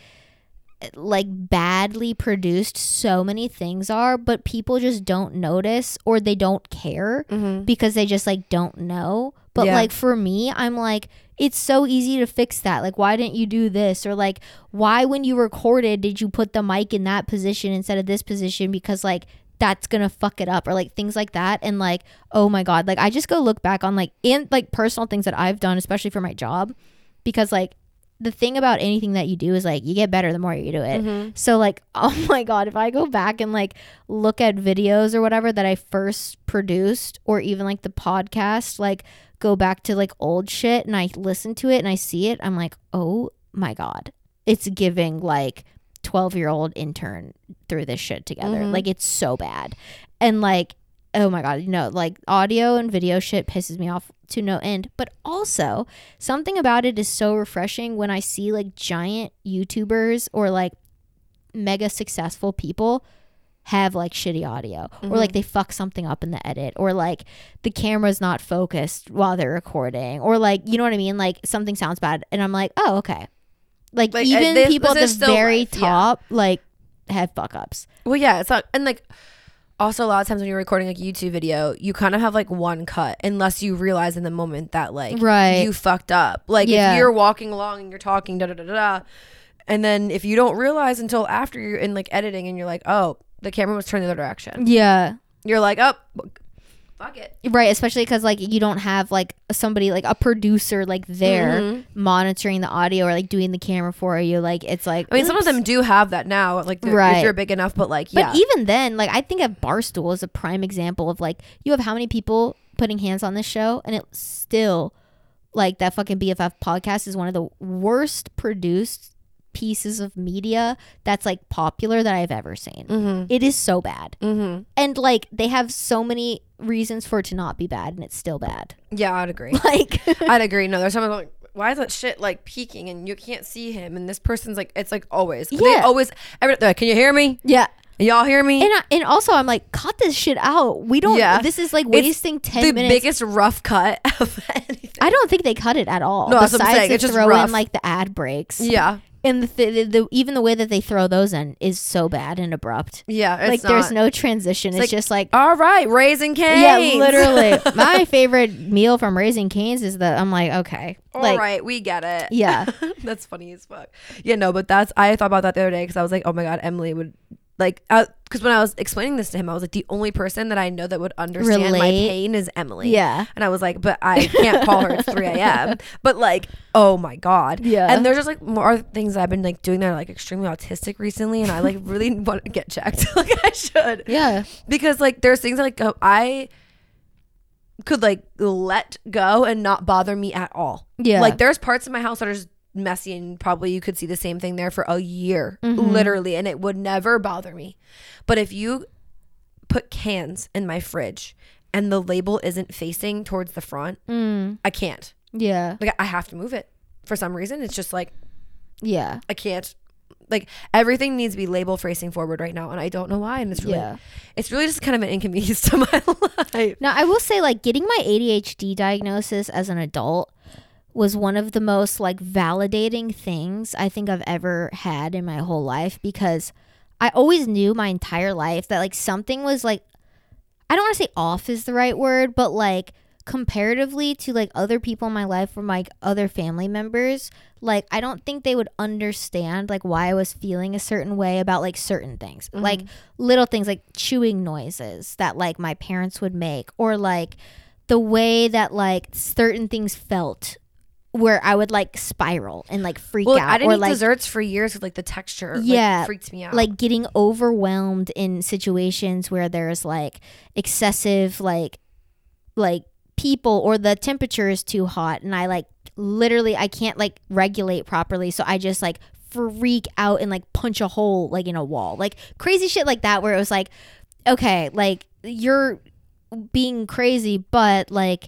badly produced so many things are, but people just don't notice or they don't care because they just like don't know. But like for me, I'm like, it's so easy to fix that. Like, why didn't you do this? Or like, why when you recorded did you put the mic in that position instead of this position? Because like that's gonna fuck it up, or like things like that. And like, oh my God, like I just go look back on like in like personal things that I've done, especially for my job, because like the thing about anything that you do is like you get better the more you do it. So like, oh my God, if I go back and like look at videos or whatever that I first produced, or even like the podcast, like go back to like old shit and I listen to it and I see it, I'm like, oh my God, it's giving like 12-year-old intern through this shit together. Like it's so bad. And like, oh my God, like audio and video shit pisses me off to no end. But also something about it is so refreshing when I see like giant YouTubers or like mega successful people have like shitty audio, or like they fuck something up in the edit, or like the camera's not focused while they're recording, or like, you know what I mean? Like something sounds bad and I'm like, oh, okay. Like even people at the very top like have fuck ups. Well, yeah, it's not, and like also a lot of times when you're recording like a YouTube video, you kind of have like one cut unless you realize in the moment that like you fucked up. Like if you're walking along and you're talking da da da da, and then if you don't realize until after you're in like editing and you're like, oh, the camera was turned the other direction. Yeah. You're like, oh, fuck it. Right, especially because like you don't have like somebody like a producer like there monitoring the audio or like doing the camera for you. Like it's like, I mean, some of them do have that now, like if you're big enough, but like but even then, like I think of Barstool as a prime example of like, you have how many people putting hands on this show, and it still, like, that fucking BFF podcast is one of the worst produced pieces of media that's like popular that I've ever seen. It is so bad. And like they have so many reasons for it to not be bad, and it's still bad. Yeah, I'd agree. Like I'd agree. No, there's someone like, why is that shit like peaking and you can't see him, and this person's like, it's like always they always they're like, can you hear me? Y'all hear me? And also I'm like, cut this shit out. We don't this is like wasting 10 minutes. The biggest rough cut of anything. I don't think they cut it at all. No, that's what I'm saying. It's just throw in like the ad breaks. And even the way that they throw those in is so bad and abrupt. Yeah, like there's no transition. It's just like, all right, Raising Cane's. Yeah, literally. My favorite meal from Raising Cane's is I'm like, okay, all right, we get it. Yeah, that's funny as fuck. Yeah, no, but I thought about that the other day because I was like, oh my God, Emily would like, because when I was explaining this to him, I was like, the only person that I know that would understand my pain is Emily. Yeah. And I was like, but I can't call her. It's 3 a.m. But like, oh my God. Yeah. And there's just like more things that I've been like doing that are like extremely autistic recently, and I like really want to get checked. Like I should. Yeah. Because like there's things that, like I could like let go and not bother me at all. Yeah. Like there's parts of my house that are just messy, and probably you could see the same thing there for a year, literally, and it would never bother me. But if you put cans in my fridge and the label isn't facing towards the front, I can't. Yeah. Like I have to move it for some reason. It's just like, yeah, I can't. Like everything needs to be label facing forward right now, and I don't know why. And it's really just kind of an inconvenience to my life. Now I will say, like, getting my ADHD diagnosis as an adult was one of the most like validating things I think I've ever had in my whole life, because I always knew my entire life that like something was like, I don't want to say off is the right word, but like comparatively to like other people in my life from like other family members, like I don't think they would understand like why I was feeling a certain way about like certain things, like little things like chewing noises that like my parents would make, or like the way that like certain things felt, where I would like spiral and like freak out. I didn't eat like desserts for years with like the texture. Like, freaked me out. Like getting overwhelmed in situations where there's like excessive like people, or the temperature is too hot, and I like literally I can't like regulate properly, so I just like freak out and like punch a hole like in a wall, like crazy shit like that, where it was like, okay, like you're being crazy, but like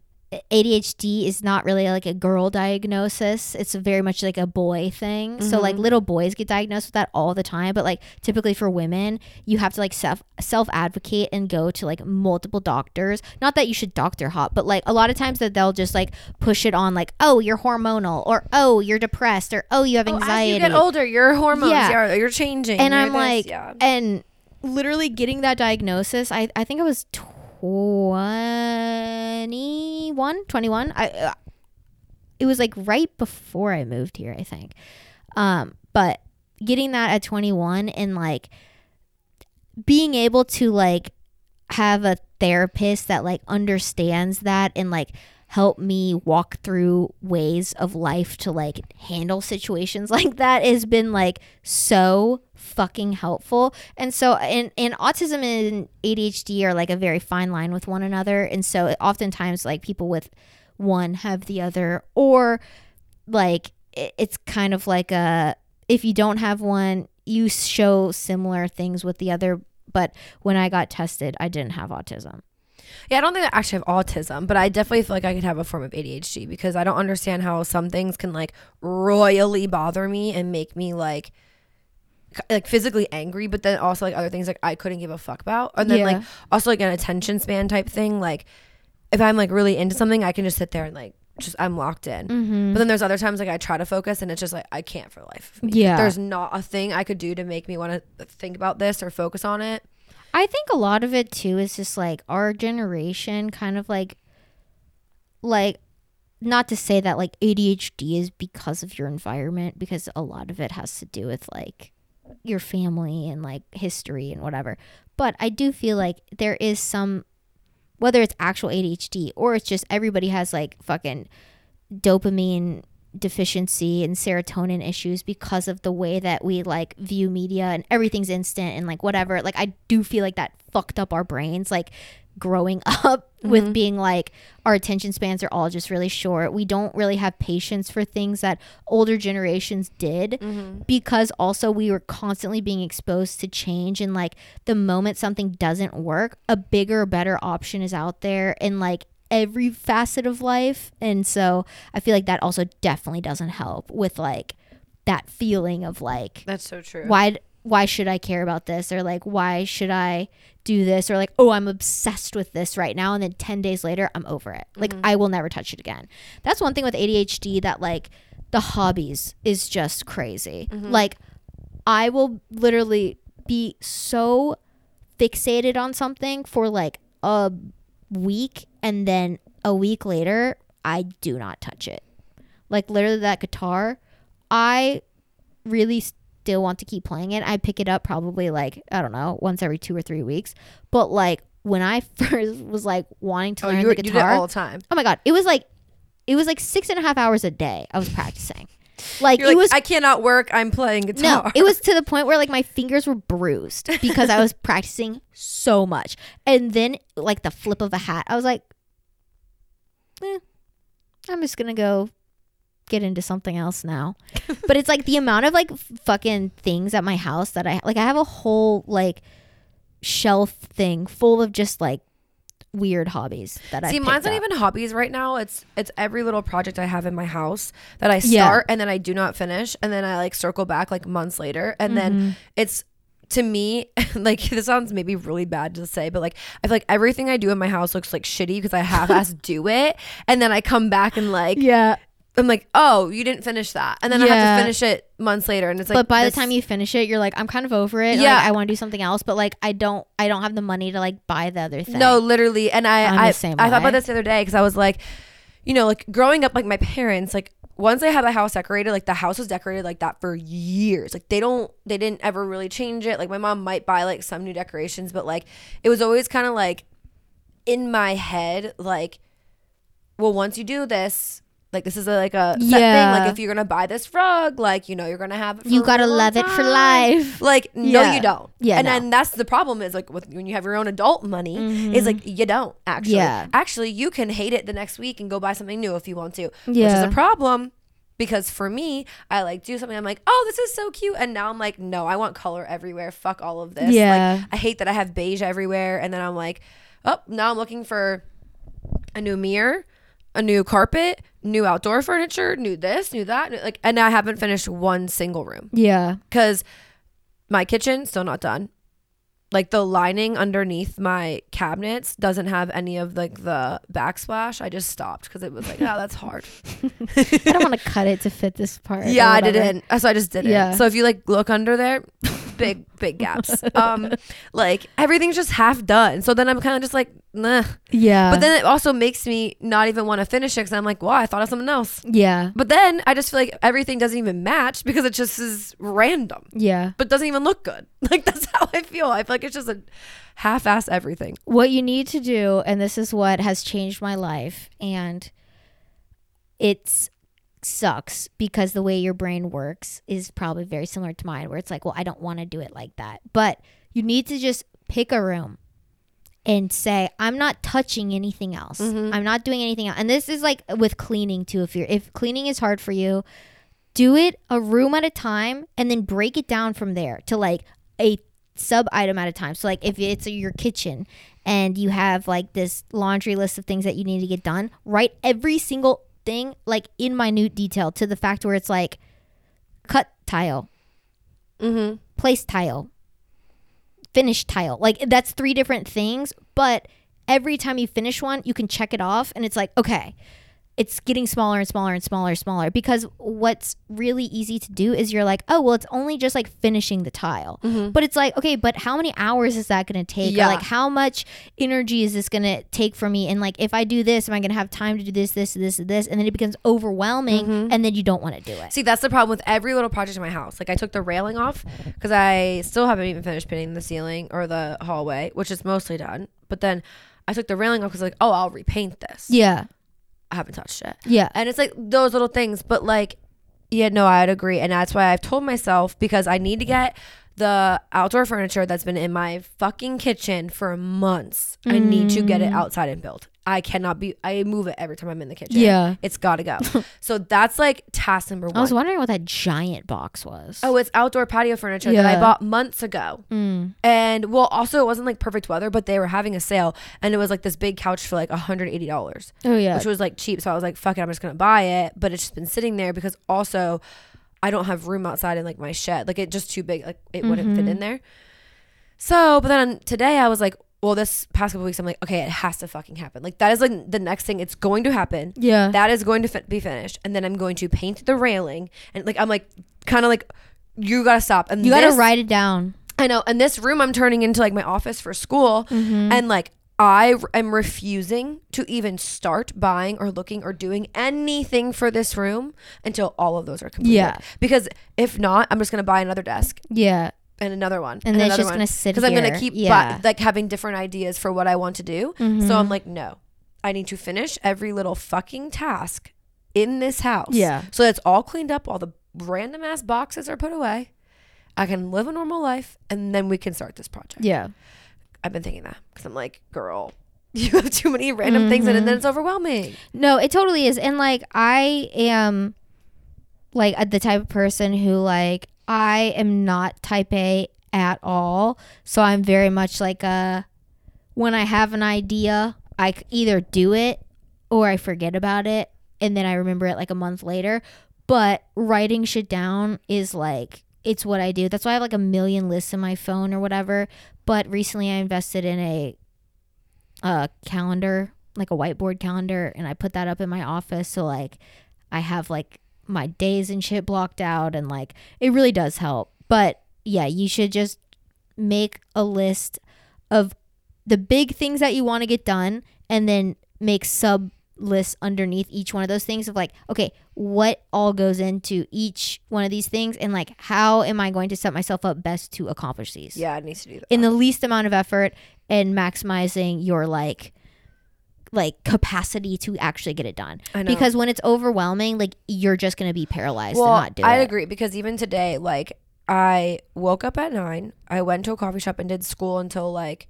ADHD is not really like a girl diagnosis. It's very much like a boy thing. So like little boys get diagnosed with that all the time, but like typically for women, you have to like self advocate and go to like multiple doctors. Not that you should doctor hop, but like a lot of times that they'll just like push it on like, oh, you're hormonal, or oh, you're depressed, or oh, you have anxiety. As you get older, your hormones you're changing. And I'm like, and literally getting that diagnosis, I think I was 21. It was like right before I moved here, I think. But getting that at 21 and like being able to like have a therapist that like understands that and like help me walk through ways of life to like handle situations like that has been like so fucking helpful. And so and autism and ADHD are like a very fine line with one another, and so oftentimes like people with one have the other, or like it's kind of like a, if you don't have one you show similar things with the other. But when I got tested, I didn't have autism. Yeah, I don't think I actually have autism, but I definitely feel like I could have a form of ADHD, because I don't understand how some things can like royally bother me and make me like physically angry, but then also like other things like I couldn't give a fuck about. And then like also like an attention span type thing. Like if I'm like really into something, I can just sit there and like just I'm locked in. But then there's other times like I try to focus and it's just like I can't for the life of me. Yeah. There's not a thing I could do to make me want to think about this or focus on it. I think a lot of it too is just like our generation kind of like not to say that like ADHD is because of your environment, because a lot of it has to do with like your family and like history and whatever. But I do feel like there is some, whether it's actual ADHD or it's just everybody has like fucking dopamine deficiency and serotonin issues because of the way that we like view media and everything's instant and like whatever. Like I do feel like that fucked up our brains, like growing up with being like our attention spans are all just really short. We don't really have patience for things that older generations did, because also we were constantly being exposed to change, and like the moment something doesn't work, a bigger, better option is out there in like every facet of life. And so I feel like that also definitely doesn't help with like that feeling of like, that's so true. Why should I care about this? Or like, why should I do this? Or like, oh, I'm obsessed with this right now, and then 10 days later I'm over it. Like I will never touch it again. That's one thing with ADHD, that like the hobbies is just crazy. Like I will literally be so fixated on something for like a week, and then a week later I do not touch it. Like literally that guitar, I really still want to keep playing it. I pick it up probably like, I don't know, once every 2 or 3 weeks. But like when I first was like wanting to learn the guitar, you did it all the time. Oh my god, it was like 6.5 hours a day I was practicing. Like You're it like, was, I cannot work, I'm playing guitar. no, it was to the point where like my fingers were bruised because I was practicing so much. And then like the flip of a hat, I was like, I'm just gonna go get into something else now. But it's like the amount of like fucking things at my house that I have a whole like shelf thing full of just like weird hobbies that I mine's not even hobbies right now. It's every little project I have in my house that I start and then I do not finish, and then I like circle back like months later, and then it's, to me, like this sounds maybe really bad to say, but like I feel like everything I do in my house looks like shitty because I half-ass do it, and then I come back and like I'm like, oh, you didn't finish that, and then I have to finish it months later, and it's like, but by the time you finish it, you're like, I'm kind of over it. Yeah, like, I want to do something else, but like I don't have the money to like buy the other thing. No, literally. And I thought about this the other day because I was like, you know, like growing up, like my parents, like once they had the house decorated, like the house was decorated like that for years. Like they didn't ever really change it. Like my mom might buy like some new decorations, but like it was always kind of like in my head, like, well, once you do this, like this is like a set thing. Like if you're gonna buy this rug, like, you know, you're gonna have it for you gotta love it for life. Like no, you don't. Yeah, and then that's the problem is like when you have your own adult money, is like you don't actually. Yeah. Actually, you can hate it the next week and go buy something new if you want to, Yeah. which is a problem. Because for me, I like do something, I'm like, oh, this is so cute, and now I'm like, no, I want color everywhere. Fuck all of this. Yeah. Like I hate that I have beige everywhere, and then I'm like, oh, now I'm looking for a new mirror, a new carpet, new outdoor furniture, new this, new that, like, and I haven't finished one single room. Yeah. Because my kitchen still not done. Like the lining underneath my cabinets doesn't have any of like the backsplash. I just stopped because it was like, oh, that's hard. I don't want to cut it to fit this part. Yeah, I didn't. So I just didn't. Yeah. So if you like look under there, big gaps. Like everything's just half done. So then I'm kind of just like, nah. Yeah. But then it also makes me not even want to finish it because I'm like, wow, I thought of something else. Yeah. But then I just feel like everything doesn't even match because it just is random. Yeah. But doesn't even look good. Like that's how I feel. I feel like it's just a half-ass everything. What you need to do, and this is what has changed my life, and it's sucks because the way your brain works is probably very similar to mine, where it's like, well, I don't want to do it like that. But you need to just pick a room and say, I'm not touching anything else. I'm not doing anything else. And this is like with cleaning too. If cleaning is hard for you, do it a room at a time and then break it down from there to like a sub item at a time. So like if it's your kitchen and you have like this laundry list of things that you need to get done, write every single thing like in minute detail to the fact where it's like cut tile, place tile, finish tile. Like that's 3 different things, but every time you finish one, you can check it off and it's like, okay, it's getting smaller and smaller and smaller and smaller, because what's really easy to do is you're like, oh, well, it's only just like finishing the tile. But it's like, okay, but how many hours is that going to take? Or like how much energy is this going to take from me? And like, if I do this, am I going to have time to do this, this, this, and this? And then it becomes overwhelming and then you don't want to do it. See, that's the problem with every little project in my house. Like I took the railing off because I still haven't even finished painting the ceiling or the hallway, which is mostly done. But then I took the railing off because like, oh, I'll repaint this. Yeah. I haven't touched it. Yeah. And it's like those little things. But like, yeah, no, I'd agree. And that's why I've told myself, because I need to get the outdoor furniture that's been in my fucking kitchen for months. I need to get it outside and built. I move it every time I'm in the kitchen. Yeah. It's got to go. So that's like task number 1. I was wondering what that giant box was. Oh, it's outdoor patio furniture that I bought months ago. And well, also it wasn't like perfect weather, but they were having a sale and it was like this big couch for like $180. Oh yeah. Which was like cheap. So I was like, fuck it, I'm just going to buy it. But it's just been sitting there because also I don't have room outside in like my shed. Like it's just too big. Like it wouldn't fit in there. So, but then today I was like, well, this past couple weeks, I'm like, okay, it has to fucking happen. Like that is like the next thing. It's going to happen. Yeah. That is going to be finished. And then I'm going to paint the railing. And like, I'm like, kind of like, you got to stop. And you got to write it down. I know. And this room I'm turning into like my office for school. And like, I am refusing to even start buying or looking or doing anything for this room until all of those are completed. Yeah. Because if not, I'm just going to buy another desk. Yeah. And another one. And then it's just going to sit here. Because I'm going to keep like having different ideas for what I want to do. So I'm like, no, I need to finish every little fucking task in this house. Yeah. So it's all cleaned up. All the random ass boxes are put away. I can live a normal life. And then we can start this project. Yeah. I've been thinking that because I'm like, girl, you have too many random things and then it's overwhelming. No, it totally is. And like, I am like the type of person who like, I am not type A at all. So I'm very much like when I have an idea, I either do it or I forget about it. And then I remember it like a month later. But writing shit down is like, it's what I do. That's why I have like a million lists in my phone or whatever. But recently I invested in a calendar, like a whiteboard calendar. And I put that up in my office. So like I have like my days and shit blocked out, and like it really does help. But yeah, you should just make a list of the big things that you want to get done and then make sub lists underneath each one of those things of like, okay, what all goes into each one of these things and like how am I going to set myself up best to accomplish these? Yeah, it needs to do that in the least amount of effort and maximizing your like capacity to actually get it done. I know. Because when it's overwhelming, like you're just going to be paralyzed and not do it. I agree, because even today, like I woke up at 9, I went to a coffee shop and did school until like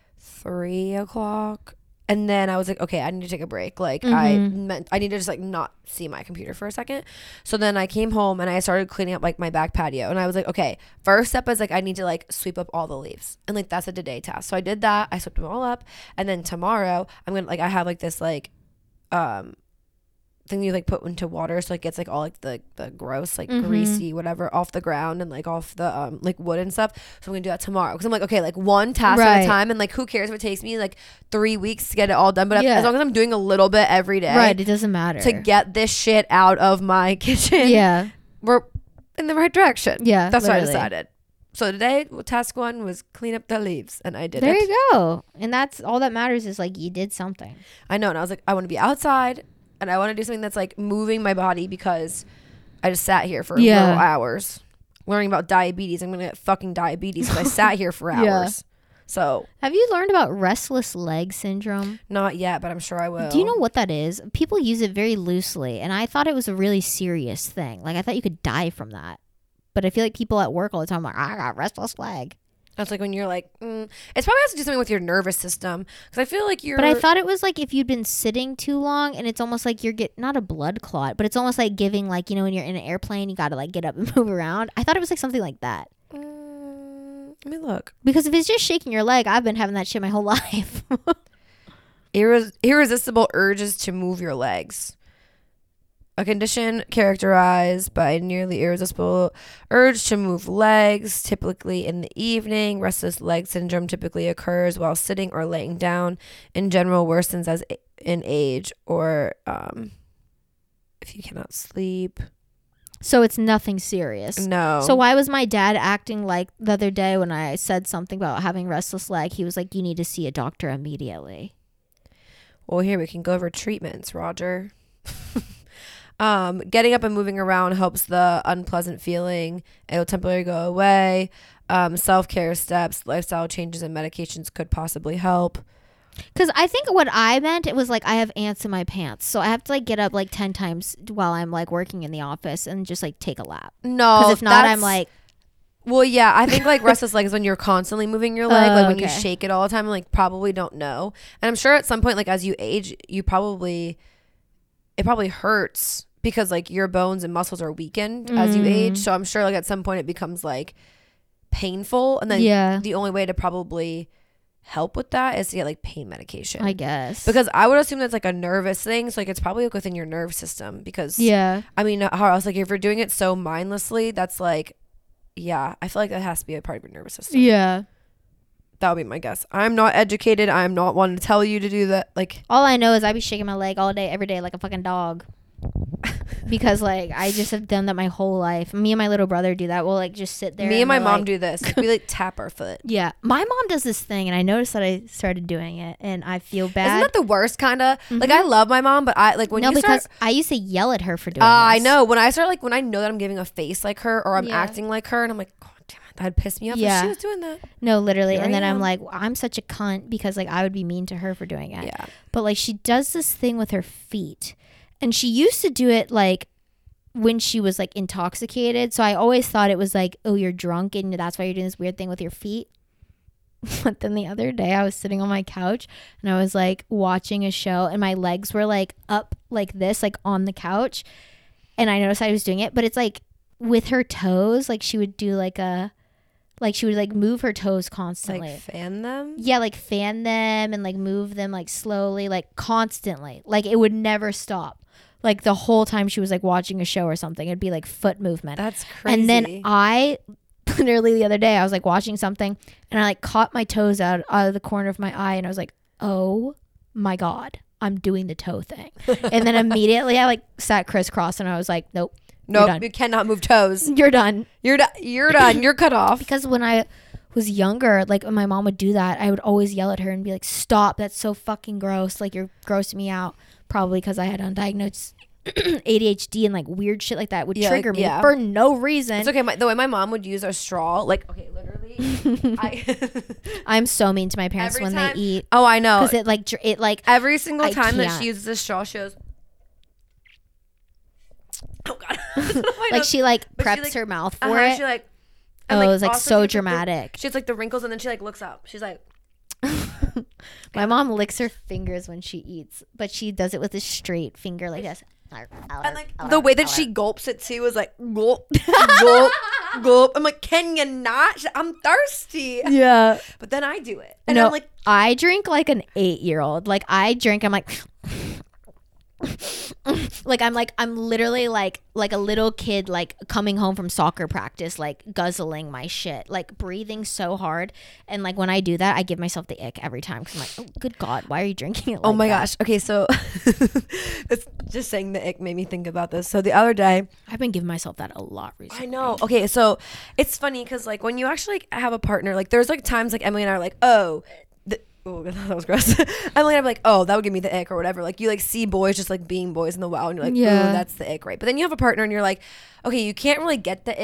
3 o'clock. And then I was like, okay, I need to take a break. Like I need to just like not see my computer for a second. So then I came home and I started cleaning up like my back patio. And I was like, okay, first step is like I need to like sweep up all the leaves. And like that's a today task. So I did that. I swept them all up. And then tomorrow I'm gonna like I have like this like thing you like put into water so it gets like all like the gross like greasy whatever off the ground and like off the like wood and stuff. So I'm gonna do that tomorrow because I'm like, okay, like one task at a time, and like who cares if it takes me like 3 weeks to get it all done, but as long as I'm doing a little bit every day, right, it doesn't matter to get this shit out of my kitchen. We're in the right direction. That's what I decided. So today task 1 was clean up the leaves, and I did there you go. And that's all that matters, is like you did something. I know. And I was like, I want to be outside and I want to do something that's like moving my body, because I just sat here for little hours learning about diabetes. I'm going to get fucking diabetes because I sat here for hours. So have you learned about restless leg syndrome? not yet, but I'm sure I will. Do you know what that is? People use it very loosely, and I thought it was a really serious thing. Like I thought you could die from that. But I feel like people at work all the time are like, I got restless leg. That's like when you're like, it's probably has to do something with your nervous system. Because I feel like you're. But I thought it was like if you'd been sitting too long, and it's almost like you're not a blood clot, but it's almost like giving like, you know, when you're in an airplane, you got to like get up and move around. I thought it was like something like that. Let me look. Because if it's just shaking your leg, I've been having that shit my whole life. Irresistible urges to move your legs. A condition characterized by a nearly irresistible urge to move legs, typically in the evening. Restless leg syndrome typically occurs while sitting or laying down. In general, worsens as in age or if you cannot sleep. So it's nothing serious. No. So why was my dad acting like the other day when I said something about having restless leg? He was like, you need to see a doctor immediately. Well, here we can go over treatments, Roger. Getting up and moving around helps the unpleasant feeling. It'll temporarily go away. Self-care steps, lifestyle changes, and medications could possibly help. Because I think what I meant, it was like I have ants in my pants. So I have to like get up like 10 times while I'm like working in the office and just like take a lap. No. Because if not, I'm like. Well, yeah, I think like restless leg is when you're constantly moving your leg. Like when you okay. shake it all the time, like probably don't know. And I'm sure at some point, like as you age, it probably hurts because like your bones and muscles are weakened as you age. So I'm sure like at some point it becomes like painful. And then the only way to probably help with that is to get like pain medication, I guess, because I would assume that's like a nervous thing, so like it's probably like within your nerve system, because I mean, how else, like if you're doing it so mindlessly, that's like, I feel like that has to be a part of your nervous system. That would be my guess. I'm not educated. I'm not one to tell you to do that. Like, all I know is I be shaking my leg all day every day like a fucking dog. Because like I just have done that my whole life. Me and my little brother do that. We'll like just sit there. Me and my mom like, do this. We like tap our foot. Yeah, my mom does this thing, and I noticed that I started doing it, and I feel bad. Isn't that the worst kind of? Like I love my mom, but I like when because I used to yell at her for doing. I know when I start like when I know that I'm giving a face like her or I'm acting like her, and I'm like, God damn it, that'd piss me off if she was doing that. No, literally, and then I'm like, I'm such a cunt because like I would be mean to her for doing it. Yeah, but like she does this thing with her feet, and she used to do it like when she was like intoxicated. So I always thought it was like, oh, you're drunk and that's why you're doing this weird thing with your feet. But then the other day I was sitting on my couch and I was like watching a show and my legs were like up like this, like on the couch. And I noticed I was doing it, but it's like with her toes, like she would do like she would like move her toes constantly. Like fan them? Yeah, like fan them and like move them like slowly, like constantly. Like it would never stop. Like the whole time she was like watching a show or something, it'd be like foot movement. That's crazy. And then I literally the other day I was like watching something and I like caught my toes out of the corner of my eye and I was like, oh my God, I'm doing the toe thing. And then immediately I like sat crisscross and I was like, nope, you cannot move toes. You're done. You're done. You're cut off. Because when I was younger, like when my mom would do that, I would always yell at her and be like, stop, that's so fucking gross. Like you're grossing me out. Probably because I had undiagnosed ADHD and like weird shit like that would trigger me for no reason. It's okay. The way my mom would use a straw, like, okay, literally, I'm so mean to my parents when they eat. Oh, I know. Because it like every single time that she uses a straw, she goes, oh God. Like she like preps her mouth for it. She like, and, it was like so dramatic. She has like the wrinkles and then she like looks up. She's like. My mom licks her fingers when she eats, but she does it with a straight finger like this. And like the way that she gulps it too is like gulp, gulp, gulp. I'm like, can you not? I'm thirsty. Yeah. But then I do it. And no, I'm like, I drink like an 8-year-old. Like I drink, I'm like I'm literally like a little kid like coming home from soccer practice, like guzzling my shit, like breathing so hard. And like when I do that, I give myself the ick every time because I'm like, oh good God, why are you drinking it like oh my that? gosh. Okay, so it's just saying the ick made me think about this. So the other day, I've been giving myself that a lot recently. I know. Okay, so it's funny because like when you actually like, have a partner, like there's like times like Emily and I are like, oh that was gross. Emily and I'm like, oh, that would give me the ick or whatever. Like you like see boys just like being boys in the wild and you're like, oh, that's the ick, right? But then you have a partner and you're like, okay, you can't really get the ick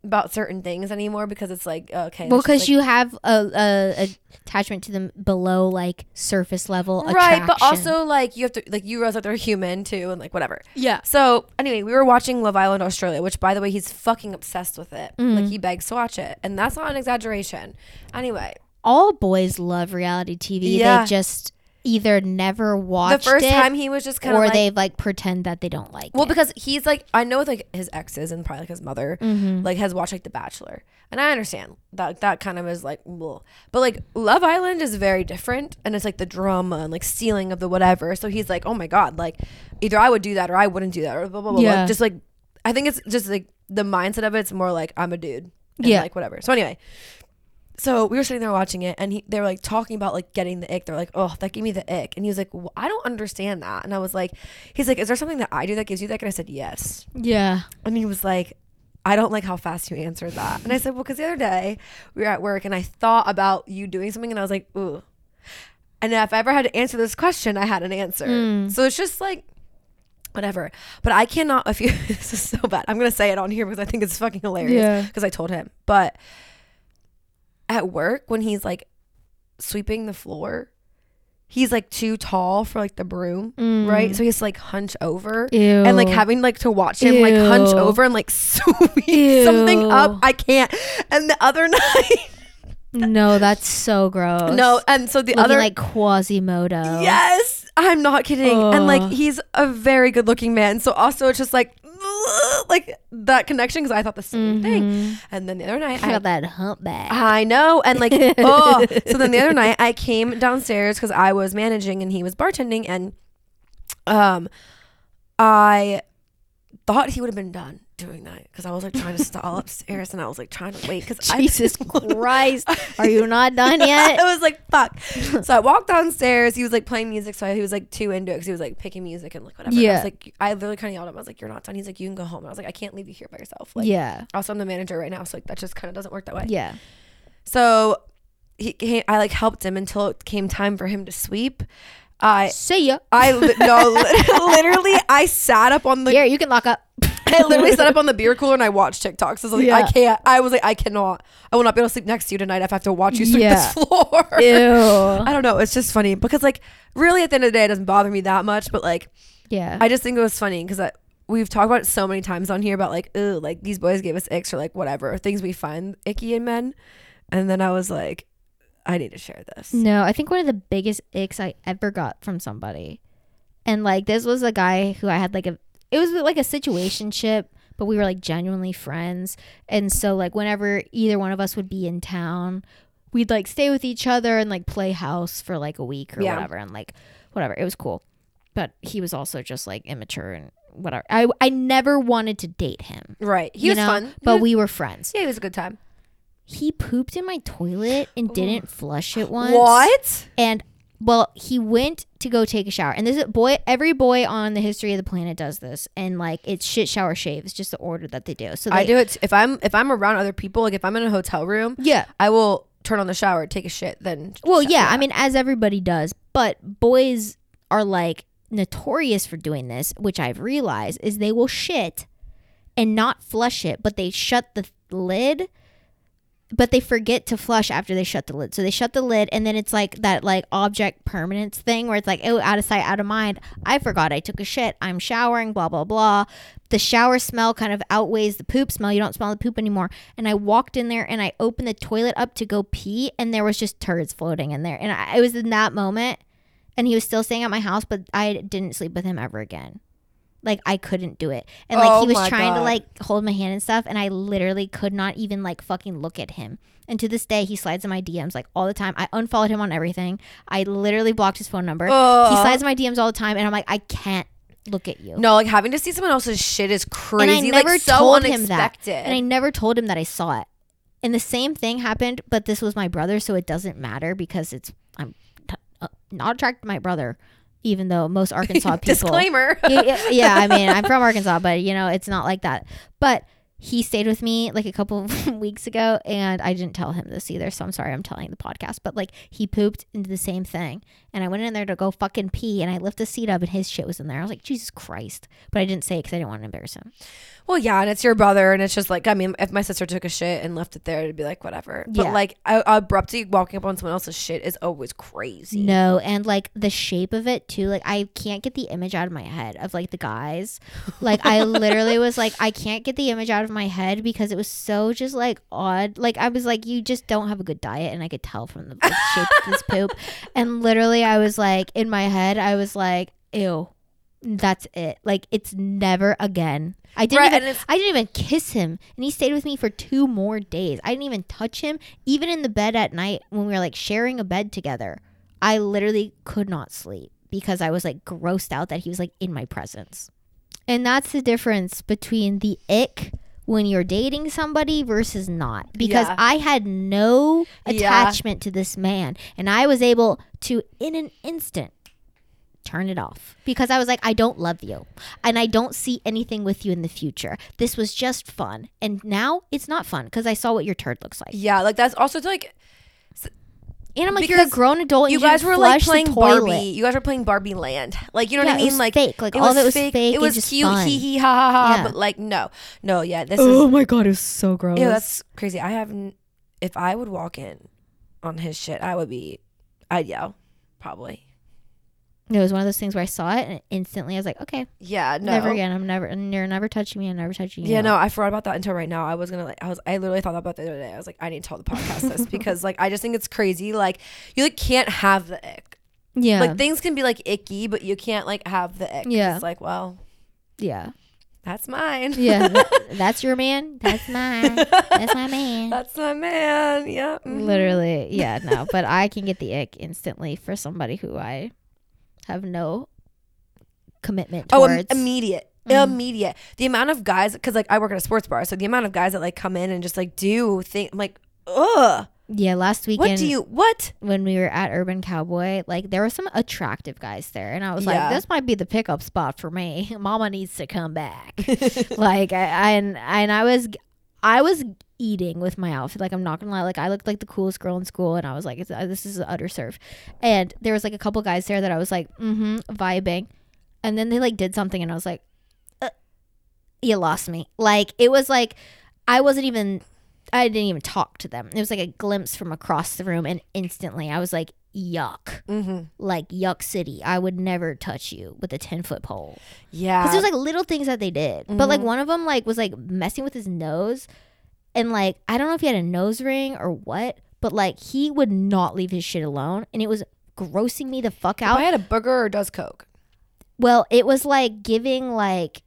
about certain things anymore because it's like, okay. Well, because like, you have a attachment to them below like surface level right, attraction. but also like you have to like you realize that they're human too and like whatever. Yeah. So anyway, we were watching Love Island Australia, which by the way, he's fucking obsessed with it. Mm. Like he begs to watch it, and that's not an exaggeration. Anyway, all boys love reality TV. Yeah. They just either never watched the first it, time he was just kind of or like, they like pretend that they don't like well, it. because he's like, I know with like his exes and probably like his mother, like has watched like The Bachelor, and I understand that kind of is like, ugh. But like Love Island is very different, and it's like the drama and like stealing of the whatever. So he's like, oh my god, like either I would do that or I wouldn't do that or blah blah blah. Yeah. Like, just like I think it's just like the mindset of it's more like I'm a dude, and Yeah. like whatever. So anyway. So we were sitting there watching it, and they were like talking about like getting the ick. They're like, "Oh, that gave me the ick," and he was like, well, "I don't understand that." And I was like, "He's like, is there something that I do that gives you the ick?" And I said, "Yes." Yeah. And he was like, "I don't like how fast you answered that." And I said, "Well, because the other day we were at work, and I thought about you doing something, and I was like, ooh." And if I ever had to answer this question, I had an answer. So it's just like, whatever. But I cannot. If you, this is so bad. I'm gonna say it on here because I think it's fucking hilarious. Yeah. Because I told him, but. At work when he's like sweeping the floor, he's like too tall for like the broom, right? So he has to like hunch over. Ew. And like having like to watch him like hunch Ew. over and like sweep Ew. something up. I can't. And the other night, No, that's so gross. no, and so the Looking other like Quasimodo. yes, I'm not kidding. Ugh. And like he's a very good looking man. So also it's just like that connection because I thought the same thing. And then the other night I got that humpback. I know. And like, oh, so then the other night I came downstairs because I was managing and he was bartending, and I thought he would have been done doing that because I was like trying to stall upstairs and I was like trying to wait because Jesus Christ. Are you not done yet? I was like, fuck. So I walked downstairs. He was like playing music. So he was like too into it because he was like picking music and like whatever. Yeah. I was like, I literally kind of yelled at him. I was like, you're not done. He's like, you can go home. And I was like, I can't leave you here by yourself. Like, Yeah. also, I'm the manager right now. So like that just kind of doesn't work that way. Yeah. So I like helped him until it came time for him to sweep. See ya. Literally, I sat up on the. Here, you can lock up. I literally sat up on the beer cooler and I watched TikToks. I was like, Yeah. I can't. I was like, I cannot. I will not be able to sleep next to you tonight if I have to watch you sweep Yeah. this floor. Ew. I don't know. It's just funny because like really at the end of the day, it doesn't bother me that much. But like, Yeah. I just think it was funny because we've talked about it so many times on here about like, ew, like these boys gave us icks or like whatever things we find icky in men. And then I was like, I need to share this. No, I think one of the biggest icks I ever got from somebody, and like this was a guy who I had like it was like a situationship, but we were like genuinely friends. And so like whenever either one of us would be in town, we'd like stay with each other and like play house for like a week or whatever, and like whatever. It was cool. But he was also just like immature and whatever. I never wanted to date him. Right. He was fun. But we were friends. Yeah, it was a good time. He pooped in my toilet and didn't flush it once. What? And well, he went to go take a shower. And this is every boy on the history of the planet does this. And like it's shit, shower, shave. It's just the order that they do. So I do it if I'm around other people, like if I'm in a hotel room, yeah. I will turn on the shower, take a shit, then Well, yeah, I mean, as everybody does, but boys are like notorious for doing this, which I've realized is they will shit and not flush it, but they shut the lid, but they forget to flush after they shut the lid. So they shut the lid, and then it's like that like object permanence thing where it's like, oh, out of sight, out of mind. I forgot I took a shit. I'm showering, blah, blah, blah. The shower smell kind of outweighs the poop smell. You don't smell the poop anymore. And I walked in there and I opened the toilet up to go pee, and there was just turds floating in there. And it was in that moment, and he was still staying at my house, but I didn't sleep with him ever again. Like, I couldn't do it. And, like, he was trying to, like, hold my hand and stuff, and I literally could not even, like, fucking look at him. And to this day, he slides in my DMs, like, all the time. I unfollowed him on everything. I literally blocked his phone number. He slides in my DMs all the time, and I'm like, I can't look at you. No, like, having to see someone else's shit is crazy. And I never like, so told unexpected. him that. And I never told him that I saw it. And the same thing happened, but this was my brother, so it doesn't matter because I'm not attracted to my brother. Even though most Arkansas people disclaimer. yeah, I mean, I'm from Arkansas, but you know, it's not like that. But he stayed with me like a couple of weeks ago, and I didn't tell him this either, so I'm sorry I'm telling the podcast, but like he pooped into the same thing, and I went in there to go fucking pee, and I lifted the seat up and his shit was in there. I was like, Jesus Christ. But I didn't say it because I didn't want to embarrass him. Well, yeah, and it's your brother, and it's just like, I mean, if my sister took a shit and left it there, it'd be like, whatever. But like, abruptly walking up on someone else's shit is always crazy. No, and like the shape of it too, like I can't get the image out of my head of like the guys. Like I literally was like, I can't get the image out of my head because it was so just like odd. Like I was like, you just don't have a good diet, and I could tell from the shape of this poop. And literally I was like, in my head, I was like, ew, that's it. Like it's never again. I didn't even kiss him, and he stayed with me for 2 more days. I didn't even touch him, even in the bed at night when we were like sharing a bed together. I literally could not sleep because I was like grossed out that he was like in my presence. And that's the difference between the ick when you're dating somebody versus not, because I had no attachment to this man, and I was able to in an instant turn it off because I was like, I don't love you and I don't see anything with you in the future. This was just fun, and now it's not fun because I saw what your turd looks like. Yeah, like that's also like, and I'm like, you're a grown adult. You guys were like playing Barbie. You guys were playing Barbie Land. Like, you know what I mean? It was like fake. Like all of it was fake. It was just cute. fun. Hee hee ha ha ha. But like no. Yeah. This is. Oh my god, it was so gross. Yeah, that's crazy. If I would walk in on his shit, I'd yell, probably. It was one of those things where I saw it and instantly I was like, okay. Yeah, no. Never again. You're never touching me. I'm never touching you. Yeah, no, I forgot about that until right now. I literally thought about that the other day. I was like, I need to tell the podcast this because like, I just think it's crazy. Like, you like can't have the ick. Yeah. Like things can be like icky, but you can't like have the ick. Yeah. It's like, well. Yeah. That's mine. Yeah. That's your man. That's mine. That's my man. That's my man. Yeah. Mm-hmm. Literally. Yeah, no. But I can get the ick instantly for somebody who I have no commitment towards. Immediate. The amount of guys, because like I work at a sports bar, so the amount of guys that like come in and just like do things, I'm like, ugh. Yeah, last weekend. What? When we were at Urban Cowboy, like there were some attractive guys there, and I was like, this might be the pickup spot for me. Mama needs to come back. Like I was eating with my outfit. Like I'm not gonna lie, like I looked like the coolest girl in school, and I was like, this is an utter serve. And there was like a couple guys there that I was like, vibing, and then they like did something, and I was like, you lost me. Like it was like I didn't even talk to them. It was like a glimpse from across the room, and instantly I was like, yuck. Like yuck city. I would never touch you with a 10-foot pole. Yeah, because there's like little things that they did, but like one of them like was like messing with his nose, and like I don't know if he had a nose ring or what, but like he would not leave his shit alone, and it was grossing me the fuck out. If I had a booger or does coke? Well, it was like giving like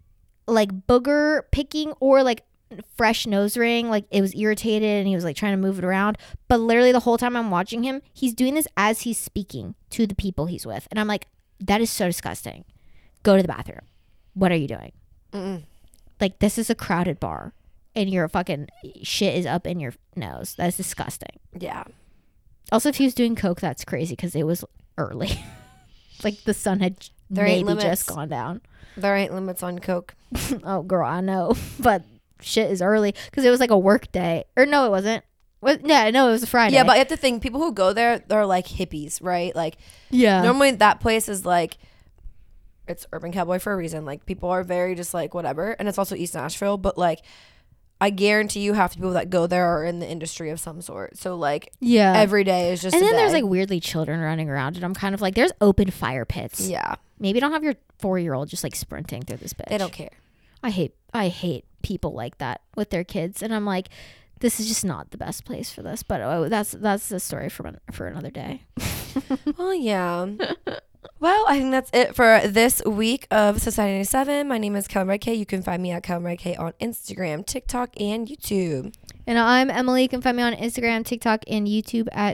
booger picking or like fresh nose ring. Like it was irritated, and he was like trying to move it around, but literally the whole time I'm watching him, he's doing this as he's speaking to the people he's with, and I'm like, that is so disgusting. Go to the bathroom. What are you doing? Like this is a crowded bar, and your fucking shit is up in your nose. That's disgusting. Yeah. Also, if he was doing coke, that's crazy because it was early. Like the sun had maybe just gone down. There ain't limits on coke. Oh girl, I know, but shit is early because it was like a work day, or no, it wasn't. Yeah, no, it was a Friday. Yeah, but you have to think, people who go there, they're like hippies, right? Like, yeah, normally that place is like, it's Urban Cowboy for a reason. Like people are very just like whatever, and it's also East Nashville, but like I guarantee you half the people that go there are in the industry of some sort. So like, yeah, every day is just and a then day. There's like weirdly children running around, and I'm kind of like, there's open fire pits. Yeah, maybe don't have your 4-year-old just like sprinting through this bitch. They don't care. I hate people like that with their kids, and I'm like, this is just not the best place for this. But that's the story for another day. Well, yeah. Well, I think that's it for this week of Society 97. My name is Kelly Red K. You can find me at Kelly Red K on Instagram, TikTok, and YouTube. And I'm Emily. You can find me on Instagram, TikTok, and YouTube at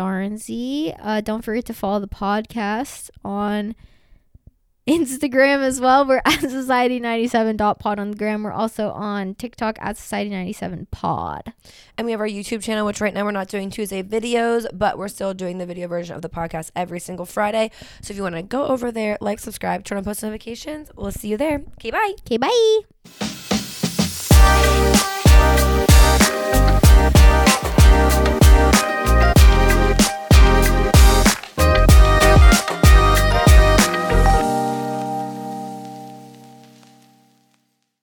Starnsy. Don't forget to follow the podcast on Instagram as well. We're at Society97.pod on the gram. We're also on TikTok at Society97pod. And we have our YouTube channel, which right now we're not doing Tuesday videos, but we're still doing the video version of the podcast every single Friday. So if you want to go over there, like, subscribe, turn on post notifications, we'll see you there. Okay, bye. Okay, bye.